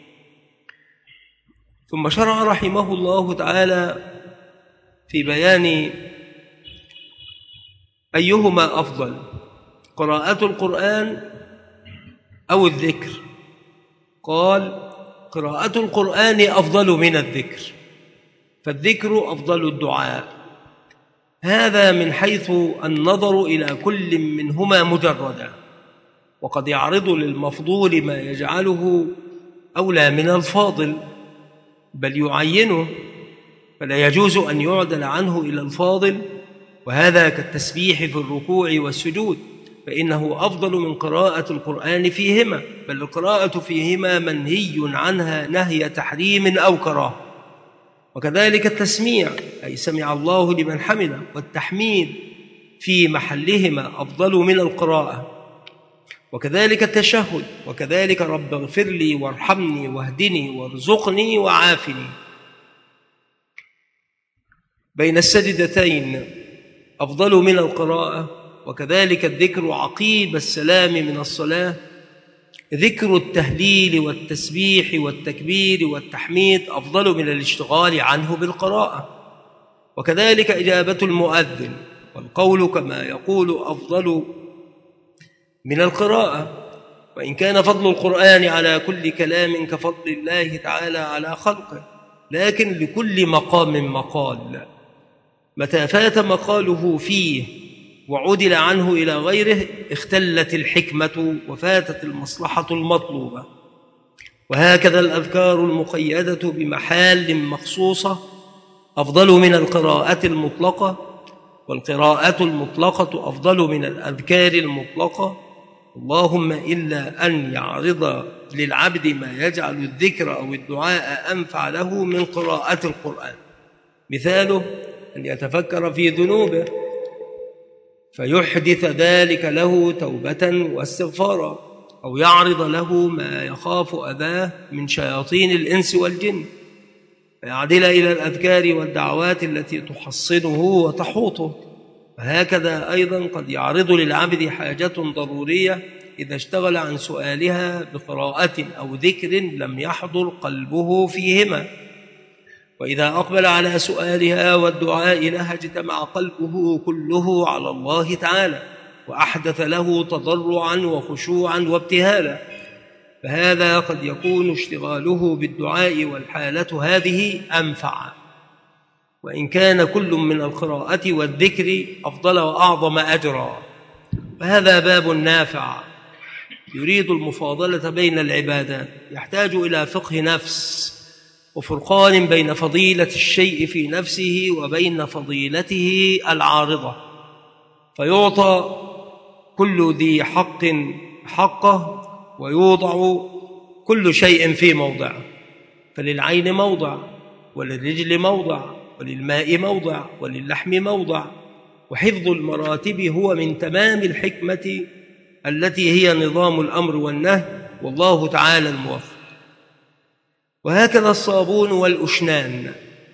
ثم شرع رحمه الله تعالى في بيان أيهما أفضل، قراءة القرآن أو الذكر. قال: قراءة القرآن أفضل من الذكر، فالذكر أفضل الدعاء. هذا من حيث النظر إلى كل منهما مجردا، وقد يعرض للمفضول ما يجعله أولى من الفاضل، بل يعينه، فلا يجوز أن يعدل عنه إلى الفاضل. وهذا كالتسبيح في الركوع والسجود، فإنه أفضل من قراءة القرآن فيهما، بل القراءة فيهما منهي عنها نهي تحريم أو كراهة. وكذلك التسميع، أي سمع الله لمن حمده، والتحميد في محلهما أفضل من القراءة. وكذلك التشهد، وكذلك رب اغفر لي وارحمني واهدني وارزقني وعافني. بين السجدتين أفضل من القراءة. وكذلك الذكر عقيب السلام من الصلاة، ذكر التهليل والتسبيح والتكبير والتحميد أفضل من الاشتغال عنه بالقراءة. وكذلك إجابة المؤذن والقول كما يقول أفضل من القراءة. وإن كان فضل القرآن على كل كلام كفضل الله تعالى على خلقه، لكن لكل مقام مقال، متى فات مقاله فيه وعدل عنه إلى غيره اختلت الحكمة وفاتت المصلحة المطلوبة. وهكذا الأذكار المقيدة بمحال مخصوصة أفضل من القراءة المطلقة، والقراءة المطلقة أفضل من الأذكار المطلقة، اللهم إلا أن يعرض للعبد ما يجعل الذكر أو الدعاء أنفع له من قراءة القرآن. مثاله أن يتفكر في ذنوبه فيحدث ذلك له توبة واستغفارا، أو يعرض له ما يخاف أذاه من شياطين الإنس والجن فيعدل إلى الأذكار والدعوات التي تحصنه وتحوطه. وهكذا أيضا قد يعرض للعبد حاجة ضرورية إذا اشتغل عن سؤالها بقراءة أو ذكر لم يحضر قلبه فيهما، وإذا أقبل على سؤالها والدعاء لها اجتمع قلبه كله على الله تعالى وأحدث له تضرعا وخشوعا وابتهالا، فهذا قد يكون اشتغاله بالدعاء والحالة هذه أنفع. وإن كان كل من القراءة والذكر أفضل وأعظم أجرا، فهذا باب نافع يريد المفاضلة بين العبادات، يحتاج إلى فقه نفس وفرقان بين فضيلة الشيء في نفسه وبين فضيلته العارضة، فيعطى كل ذي حق حقه ويوضع كل شيء في موضعه. فللعين موضع، وللرجل موضع، وللماء موضع، وللحم موضع. وحفظ المراتب هو من تمام الحكمة التي هي نظام الأمر والنهي، والله تعالى الموفق. وهكذا الصابون والأشنان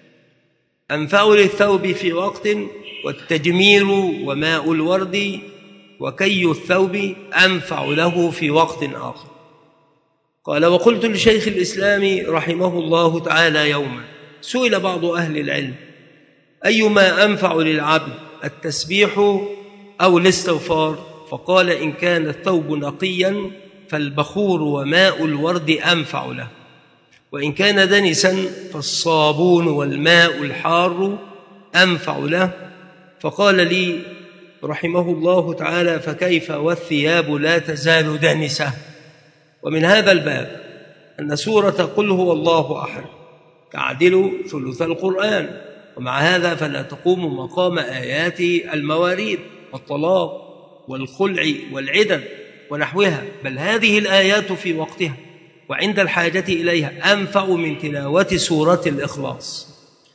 أنفع للثوب في وقت، والتجمير وماء الورد وكي الثوب أنفع له في وقت آخر. قال: وقلت لشيخ الإسلام رحمه الله تعالى يوما، سئل بعض أهل العلم: أيما أنفع للعبد، التسبيح أو الاستغفار؟ فقال: إن كان الثوب نقيا فالبخور وماء الورد أنفع له، وإن كان دنسا فالصابون والماء الحار أنفع له. فقال لي رحمه الله تعالى: فكيف والثياب لا تزال دنسة؟ ومن هذا الباب أن سورة قل هو الله أحد تعدل ثلث القرآن، ومع هذا فلا تقوم مقام آيات المواريث والطلاق والخلع والعدد ونحوها، بل هذه الآيات في وقتها وعند الحاجة إليها أنفع من تلاوة سورة الإخلاص.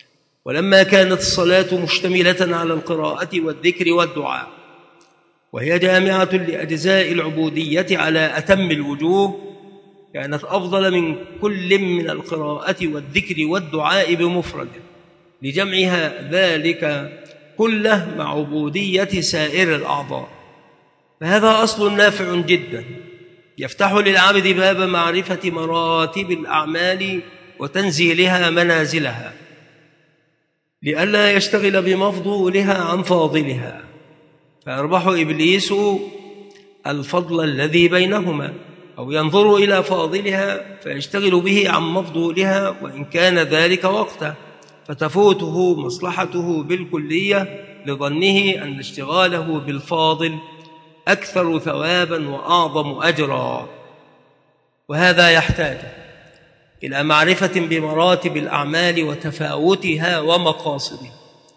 ولما كانت الصلاة مشتملة على القراءة والذكر والدعاء وهي جامعة لأجزاء العبودية على أتم الوجوه، كانت أفضل من كل من القراءة والذكر والدعاء بمفرده، لجمعها ذلك كله مع عبودية سائر الأعضاء. فهذا أصل نافع جدا يفتح للعبد باب معرفة مراتب الأعمال وتنزيلها منازلها، لئلا يشتغل بمفضولها عن فاضلها، فيربح إبليس الفضل الذي بينهما، أو ينظر إلى فاضلها فيشتغل به عن مفضولها وإن كان ذلك وقته، فتفوته مصلحته بالكلية لظنه أن اشتغاله بالفاضل أكثر ثوابا وأعظم أجرا. وهذا يحتاج إلى معرفة بمراتب الأعمال وتفاوتها ومقاصدها،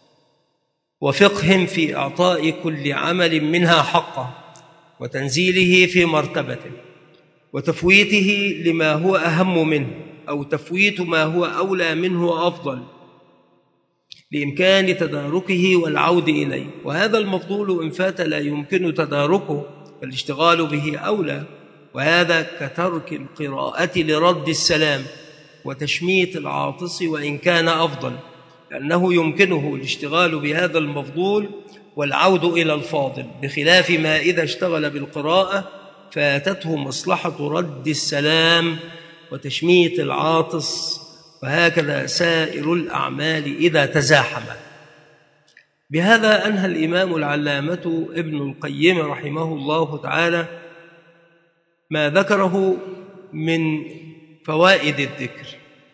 وفقه في إعطاء كل عمل منها حقه، وتنزيله في مرتبته، وتفويته لما هو أهم منه، أو تفويت ما هو أولى منه وأفضل، بإمكان تداركه والعود إليه. وهذا المفضول إن فات لا يمكن تداركه، فالاشتغال به أولى، وهذا كترك القراءة لرد السلام وتشميت العاطس وإن كان أفضل، لأنه يمكنه الاشتغال بهذا المفضول والعود إلى الفاضل، بخلاف ما إذا اشتغل بالقراءة فاتته مصلحة رد السلام وتشميت العاطس، وهكذا سائر الأعمال إذا تزاحمت. بهذا أنهى الإمام العلامة ابن القيم رحمه الله تعالى ما ذكره من فوائد الذكر.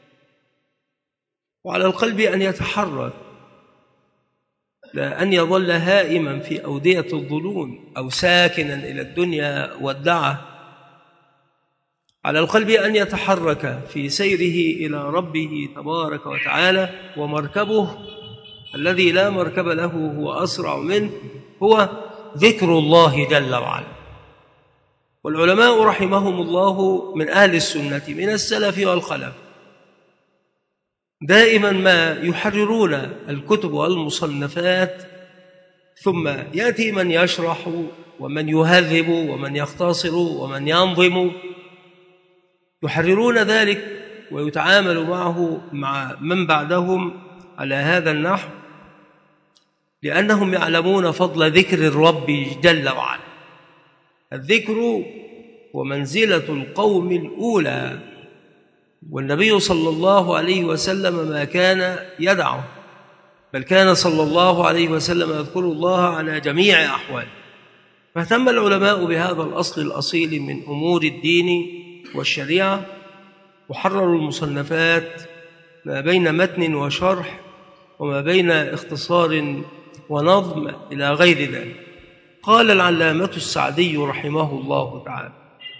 وعلى القلب أن يتحرك، لا أن يظل هائما في أودية الظنون أو ساكنا إلى الدنيا والدعة. على القلب أن يتحرك في سيره إلى ربه تبارك وتعالى، ومركبه الذي لا مركب له هو أسرع منه هو ذكر الله جل وعلا. والعلماء رحمهم الله من أهل السنة من السلف والخلف دائما ما يحررون الكتب والمصنفات، ثم يأتي من يشرح ومن يهذب ومن يختصر ومن ينظم، يحررون ذلك ويتعامل معه مع من بعدهم على هذا النحو، لأنهم يعلمون فضل ذكر الرب جل وعلا. الذكر ومنزلة القوم الأولى، والنبي صلى الله عليه وسلم ما كان يدعه، بل كان صلى الله عليه وسلم يذكر الله على جميع أحواله. فاهتم العلماء بهذا الأصل الأصيل من أمور الدين والشريعة، وحرروا المصنفات ما بين متن وشرح وما بين اختصار ونظم إلى غير ذلك. قال العلامة السعدي رحمه الله تعالى: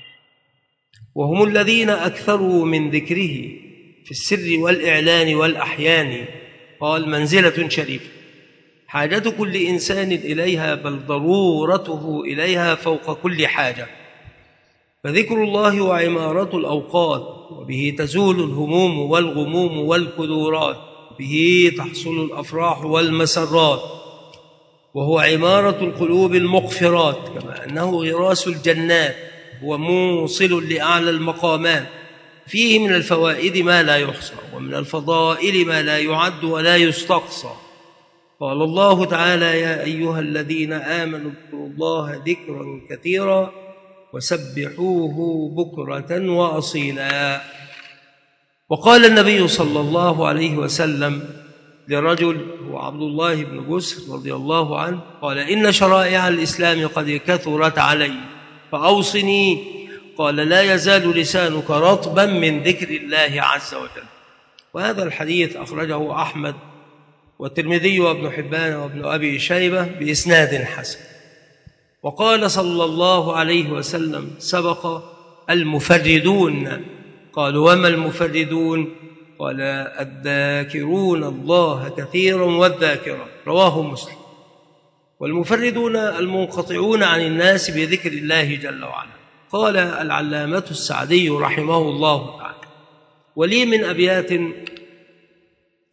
وهم الذين أكثروا من ذكره في السر والإعلان والأحيان. قال: منزلة شريفة حاجة كل إنسان إليها، بل ضرورته إليها فوق كل حاجة. فذكر الله وعمارة الأوقات، وبه تزول الهموم والغموم والكدورات، به تحصل الأفراح والمسرات، وهو عمارة القلوب المغفرات، كما أنه غراس الجنات وموصل لأعلى المقامات. فيه من الفوائد ما لا يحصى، ومن الفضائل ما لا يعد ولا يستقصى. قال الله تعالى: يا أيها الذين آمنوا اذكروا الله ذكرا كثيرا وسبحوه بكرة وأصيلا. وقال النبي صلى الله عليه وسلم لرجل هو عبد الله بن بسر رضي الله عنه، قال: إن شرائع الإسلام قد كثرت علي فأوصني. قال: لا يزال لسانك رطبا من ذكر الله عز وجل. وهذا الحديث أخرجه أحمد والترمذي وابن حبان وابن أبي شيبة بإسناد حسن. وقال صلى الله عليه وسلم: سبق المفردون. قالوا: وما المفردون؟ قال: الذاكرون الله كثيرا والذاكرات. رواه مسلم. والمفردون المنقطعون عن الناس بذكر الله جل وعلا. قال العلامة السعدي رحمه الله تعالى: ولي من أبيات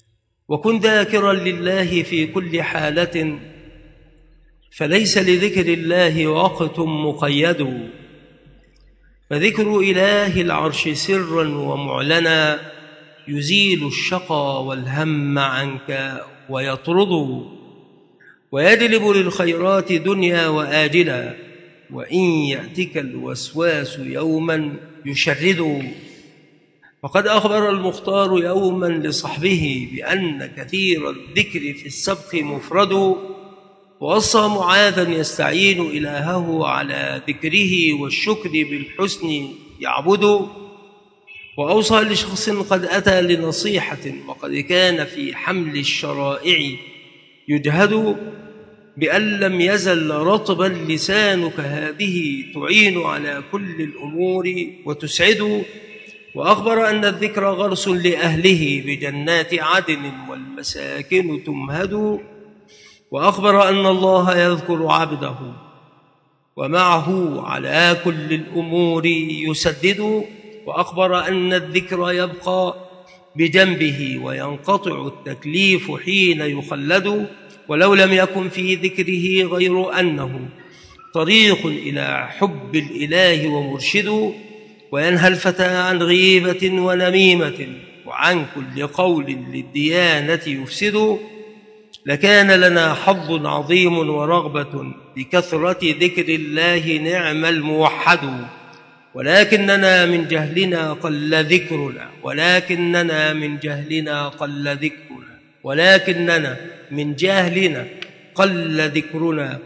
وكن ذاكرا لله في كل حالة، فليس لذكر الله وقت مقيد، فذكر إله العرش سرا ومعلنا يزيل الشقى والهم عنك ويطرد، ويجلب للخيرات دنيا وآجلا، وإن يأتك الوسواس يوما يشرد. وقد أخبر المختار يوما لصحبه بأن كثير الذكر في السبق مفرد، ووصى معاذا يستعين إلهه على ذكره والشكر بالحسن يعبد، وأوصى لشخص قد أتى لنصيحة وقد كان في حمل الشرائع يجهد بأن لم يزل رطبا لسانك هذه تعين على كل الأمور وتسعد. وأخبر أن الذكر غرس لأهله بجنات عدن والمساكن تمهد، وأخبر أن الله يذكر عبده ومعه على كل الأمور يسدد، وأخبر أن الذكر يبقى بجنبه وينقطع التكليف حين يخلد، ولو لم يكن في ذكره غير أنه طريق إلى حب الإله ومرشد، وينهى الفتى عن غيبة ونميمة وعن كل قول للديانة يفسد. لكان لنا حظ عظيم ورغبة بكثرة ذكر الله نعم الموحد، ولكننا من جهلنا قل ذكرنا ولكننا من جهلنا قل ذكرنا ولكننا من جهلنا قل ذكرنا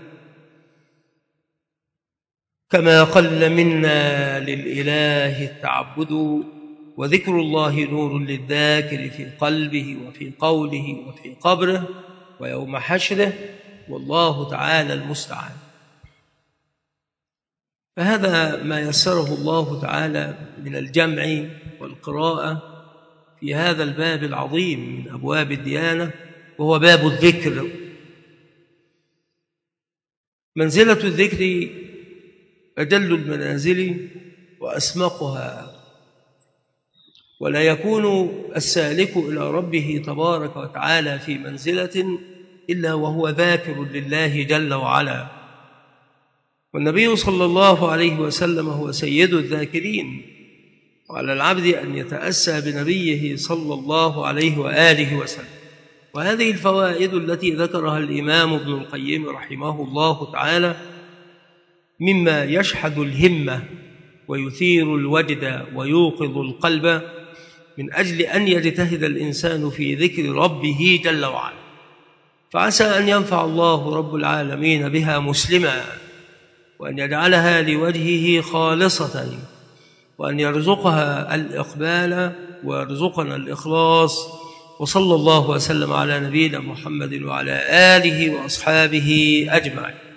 كما قل منا للإله التعبد. وذكر الله نور للذاكر في قلبه وفي قوله وفي قبره ويوم حشره، والله تعالى المستعان. فهذا ما يسره الله تعالى من الجمع والقراءة في هذا الباب العظيم من أبواب الديانة، وهو باب الذكر. منزلة الذكر أجل المنازل وأسمقها، ولا يكون السالك إلى ربه تبارك وتعالى في منزلة إلا وهو ذاكر لله جل وعلا. والنبي صلى الله عليه وسلم هو سيد الذاكرين، وعلى العبد أن يتأسى بنبيه صلى الله عليه وآله وسلم. وهذه الفوائد التي ذكرها الإمام ابن القيم رحمه الله تعالى مما يشحذ الهمة ويثير الوجد ويوقظ القلب من أجل أن يجتهد الإنسان في ذكر ربه جل وعلا، فعسى أن ينفع الله رب العالمين بها مسلما، وأن يجعلها لوجهه خالصة، وأن يرزقها الإقبال ويرزقنا الإخلاص. وصلى الله وسلم على نبينا محمد وعلى آله وأصحابه أجمعين.